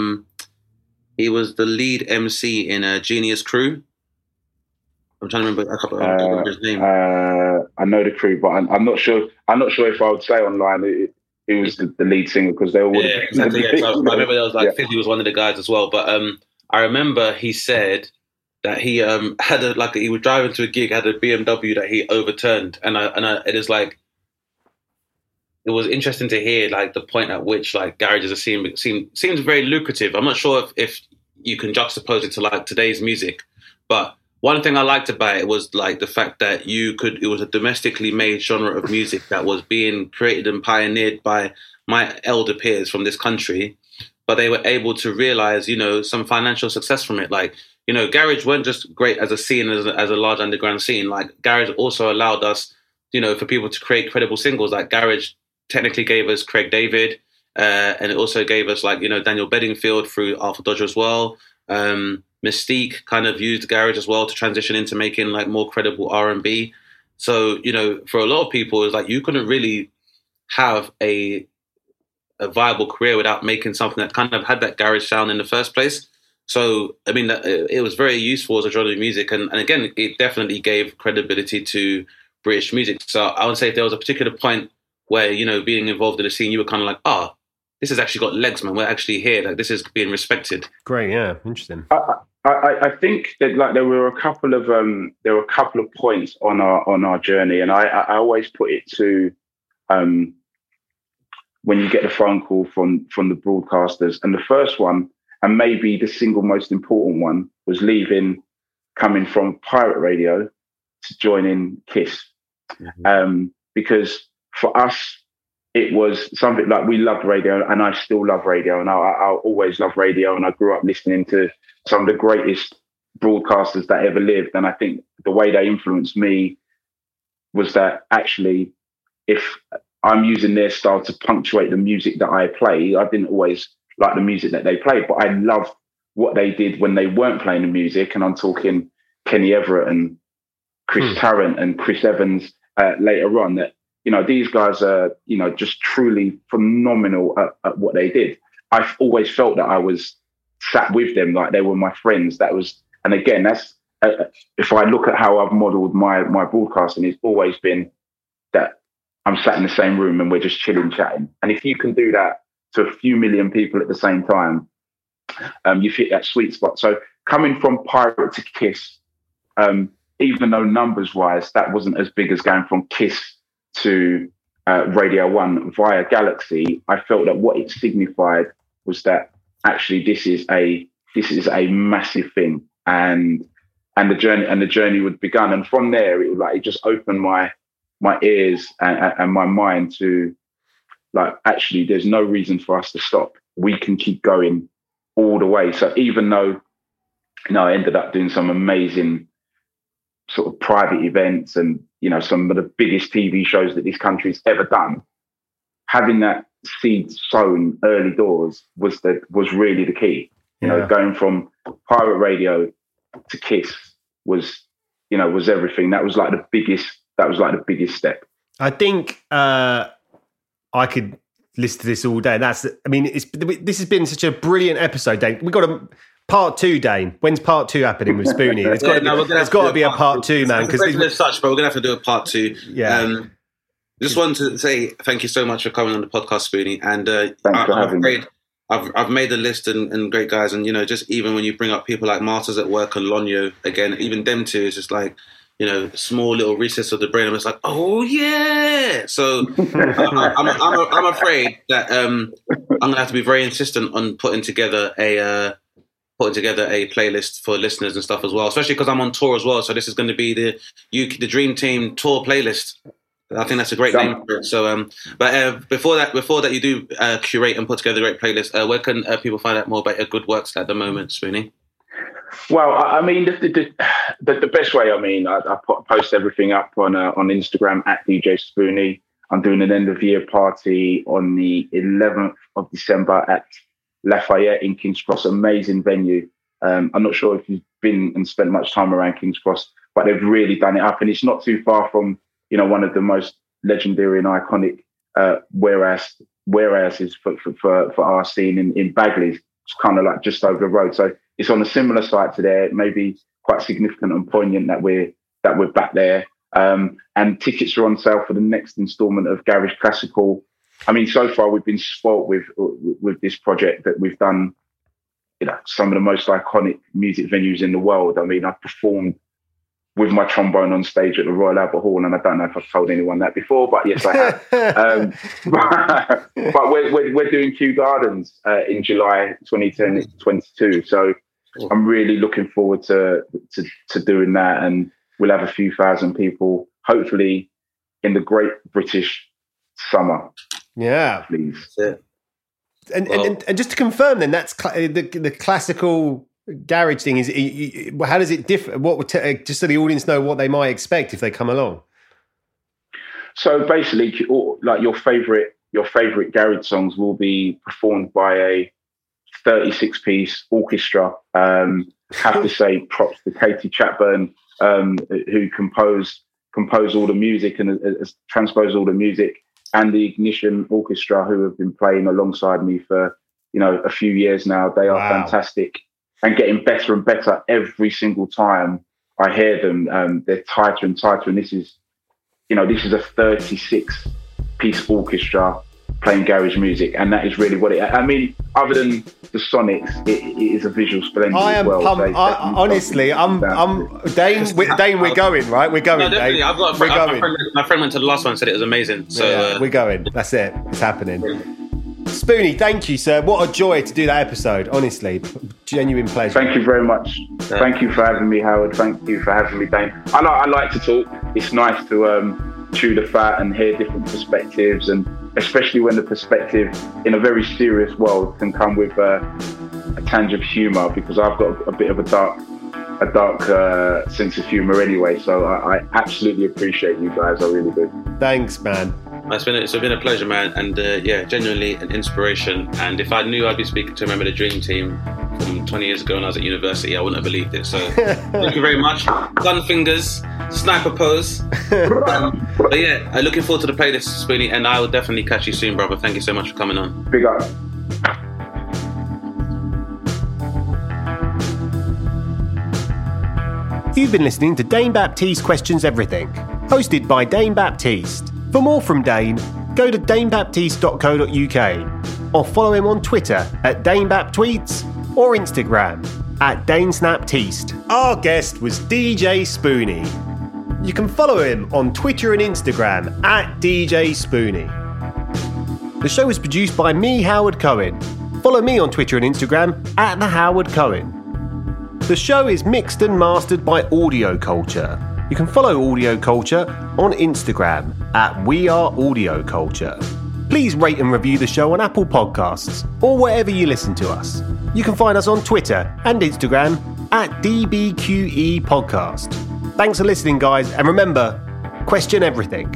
He was the lead MC in a Genius Crew. I'm trying to remember a couple of his name. I know the crew, but I'm not sure. I'm not sure if I would say online who was the lead singer, because they all would have. Exactly. Yeah. So I remember there was Fizzy was one of the guys as well. But I remember he said that he he was driving to a gig, had a BMW that he overturned, and it is like, it was interesting to hear the point at which garages seems very lucrative. I'm not sure if you can juxtapose it to today's music, but one thing I liked about it was the fact that it was a domestically made genre of music that was being created and pioneered by my elder peers from this country, but they were able to realize, some financial success from it. Garage weren't just great as a scene, as a large underground scene. Garage also allowed us, for people to create credible singles. Garage technically gave us Craig David, and it also gave us Daniel Bedingfield through Arthur Dodger as well. Mystique kind of used Garage as well to transition into making more credible R&B. So, for a lot of people, it's you couldn't really have a viable career without making something that kind of had that garage sound in the first place. So, I mean, it was very useful as a genre of music. And again, it definitely gave credibility to British music. So I would say if there was a particular point where, being involved in the scene, you were kind of like, this has actually got legs, man. We're actually here. This is being respected. Great, yeah, interesting. I think that there were a couple of points on our journey, and I always put it to when you get the phone call from the broadcasters, and the first one, and maybe the single most important one, was coming from pirate radio to joining KISS. Mm-hmm. Because for us, it was something we loved radio, and I still love radio, and I'll always love radio. And I grew up listening to some of the greatest broadcasters that ever lived. And I think the way they influenced me was that actually, if I'm using their style to punctuate the music that I play. I didn't always like the music that they played, but I love what they did when they weren't playing the music. And I'm talking Kenny Everett and Chris Tarrant and Chris Evans later on, that, you know, these guys are, you know, just truly phenomenal at what they did. I've always felt that I was sat with them like they were my friends. That was, and again, that's, if I look at how I've modeled my broadcasting, it's always been that I'm sat in the same room and we're just chilling, chatting. And if you can do that to a few million people at the same time, you've hit that sweet spot. So coming from Pirate to Kiss, even though numbers wise, that wasn't as big as going from Kiss to Radio 1 via Galaxy, I felt that what it signified was that actually this is a massive thing, and the journey would begun. And from there, it just opened my ears and my mind to, like, actually there's no reason for us to stop. We can keep going all the way. So even though, you know, I ended up doing some amazing sort of private events and, you know, some of the biggest TV shows that this country's ever done, having that seed sown early doors was really the key. You know, going from pirate radio to Kiss was everything. That was like the biggest step. I think I could listen to this all day. This has been such a brilliant episode, Dane. We got a part 2, Dane. When's part 2 happening with Spoonie? There's got to be a part 2, man. Because there's such, but we're gonna have to do a part 2. Yeah. Just wanted to say thank you so much for coming on the podcast, Spoonie. And thanks for having me. I've made a list and great guys, and, you know, just even when you bring up people like Martyrs at Work and Lonyo, again, even them two, it's just like, you know, small little recess of the brain. I'm just like, oh yeah. So I'm afraid that I'm gonna have to be very insistent on putting together a playlist for listeners and stuff as well, especially because I'm on tour as well. So this is going to be the Dream Team tour playlist. I think that's a great name for it. So, but before that, you do curate and put together a great playlist. Where can people find out more about your good works at the moment, Spoonie? Well, I mean, the best way. I mean, I post everything up on Instagram at DJ Spoonie. I'm doing an end of year party on the 11th of December at Lafayette in King's Cross. Amazing venue. I'm not sure if you've been and spent much time around King's Cross, but they've really done it up, and it's not too far from, you know, one of the most legendary and iconic warehouses for our scene in Bagley. It's kind of like just over the road. So it's on a similar site to there, maybe quite significant and poignant that we're back there. And tickets are on sale for the next instalment of Garage Classical. I mean, so far we've been spoilt with this project that we've done, you know, some of the most iconic music venues in the world. I mean, I've performed with my trombone on stage at the Royal Albert Hall, and I don't know if I've told anyone that before, but yes, I have. But we're doing Kew Gardens in July 2022, so I'm really looking forward to doing that, and we'll have a few thousand people, hopefully, in the Great British Summer. Yeah, please. And just to confirm, then that's the classical garage thing. How does it differ? Just so the audience know what they might expect if they come along. So basically, like your favorite garage songs will be performed by a 36-piece orchestra. Have to say props to Katie Chatburn, who composed all the music and has transposed all the music, and the Ignition Orchestra, who have been playing alongside me for, you know, a few years now. They are fantastic and getting better and better every single time I hear them. They're tighter and tighter, and this is a 36-piece orchestra playing garage music, and that is really what it. I mean, other than the Sonics, it is a visual splendid. I am pumped. Honestly, I'm Dane. We're going, right? We're going. No, definitely. I've got a friend, my friend went to the last one and said it was amazing. So yeah, we're going. That's it. It's happening. Spoonie, thank you, sir. What a joy to do that episode. Honestly, genuine pleasure. Thank you very much. Thank you for having me, Howard. Thank you for having me, Dane. I like to talk. It's nice to chew the fat and hear different perspectives, and especially when the perspective in a very serious world can come with a tinge of humour, because I've got a bit of a dark sense of humour anyway. So I absolutely appreciate you guys. I really do. Thanks, man. It's been a pleasure, man, and genuinely an inspiration. And if I knew I'd be speaking to a member of the Dream Team from 20 years ago when I was at university, I wouldn't have believed it. So thank you very much. Gun fingers, sniper pose. But yeah, I'm looking forward to the playlist, Spoonie, and I will definitely catch you soon, brother. Thank you so much for coming on. Big up. You've been listening to Dane Baptiste Questions Everything, hosted by Dane Baptiste. For more from Dane, go to danebaptiste.co.uk or follow him on Twitter at DaneBapTweets or Instagram at DaneSnapTiste. Our guest was DJ Spoonie. You can follow him on Twitter and Instagram at DJ Spoonie. The show was produced by me, Howard Cohen. Follow me on Twitter and Instagram at The Howard Cohen. The show is mixed and mastered by Audio Culture. You can follow Audio Culture on Instagram at WeAreAudioCulture. Please rate and review the show on Apple Podcasts or wherever you listen to us. You can find us on Twitter and Instagram at DBQE Podcast. Thanks for listening, guys, and remember, question everything.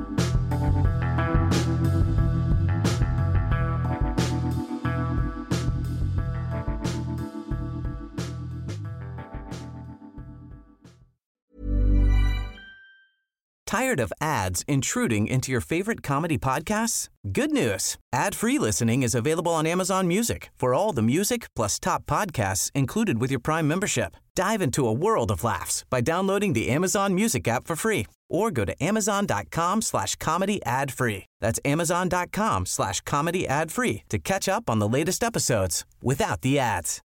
Tired of ads intruding into your favorite comedy podcasts? Good news. Ad-free listening is available on Amazon Music for all the music plus top podcasts included with your Prime membership. Dive into a world of laughs by downloading the Amazon Music app for free or go to amazon.com/comedy ad-free. That's amazon.com/comedy ad-free to catch up on the latest episodes without the ads.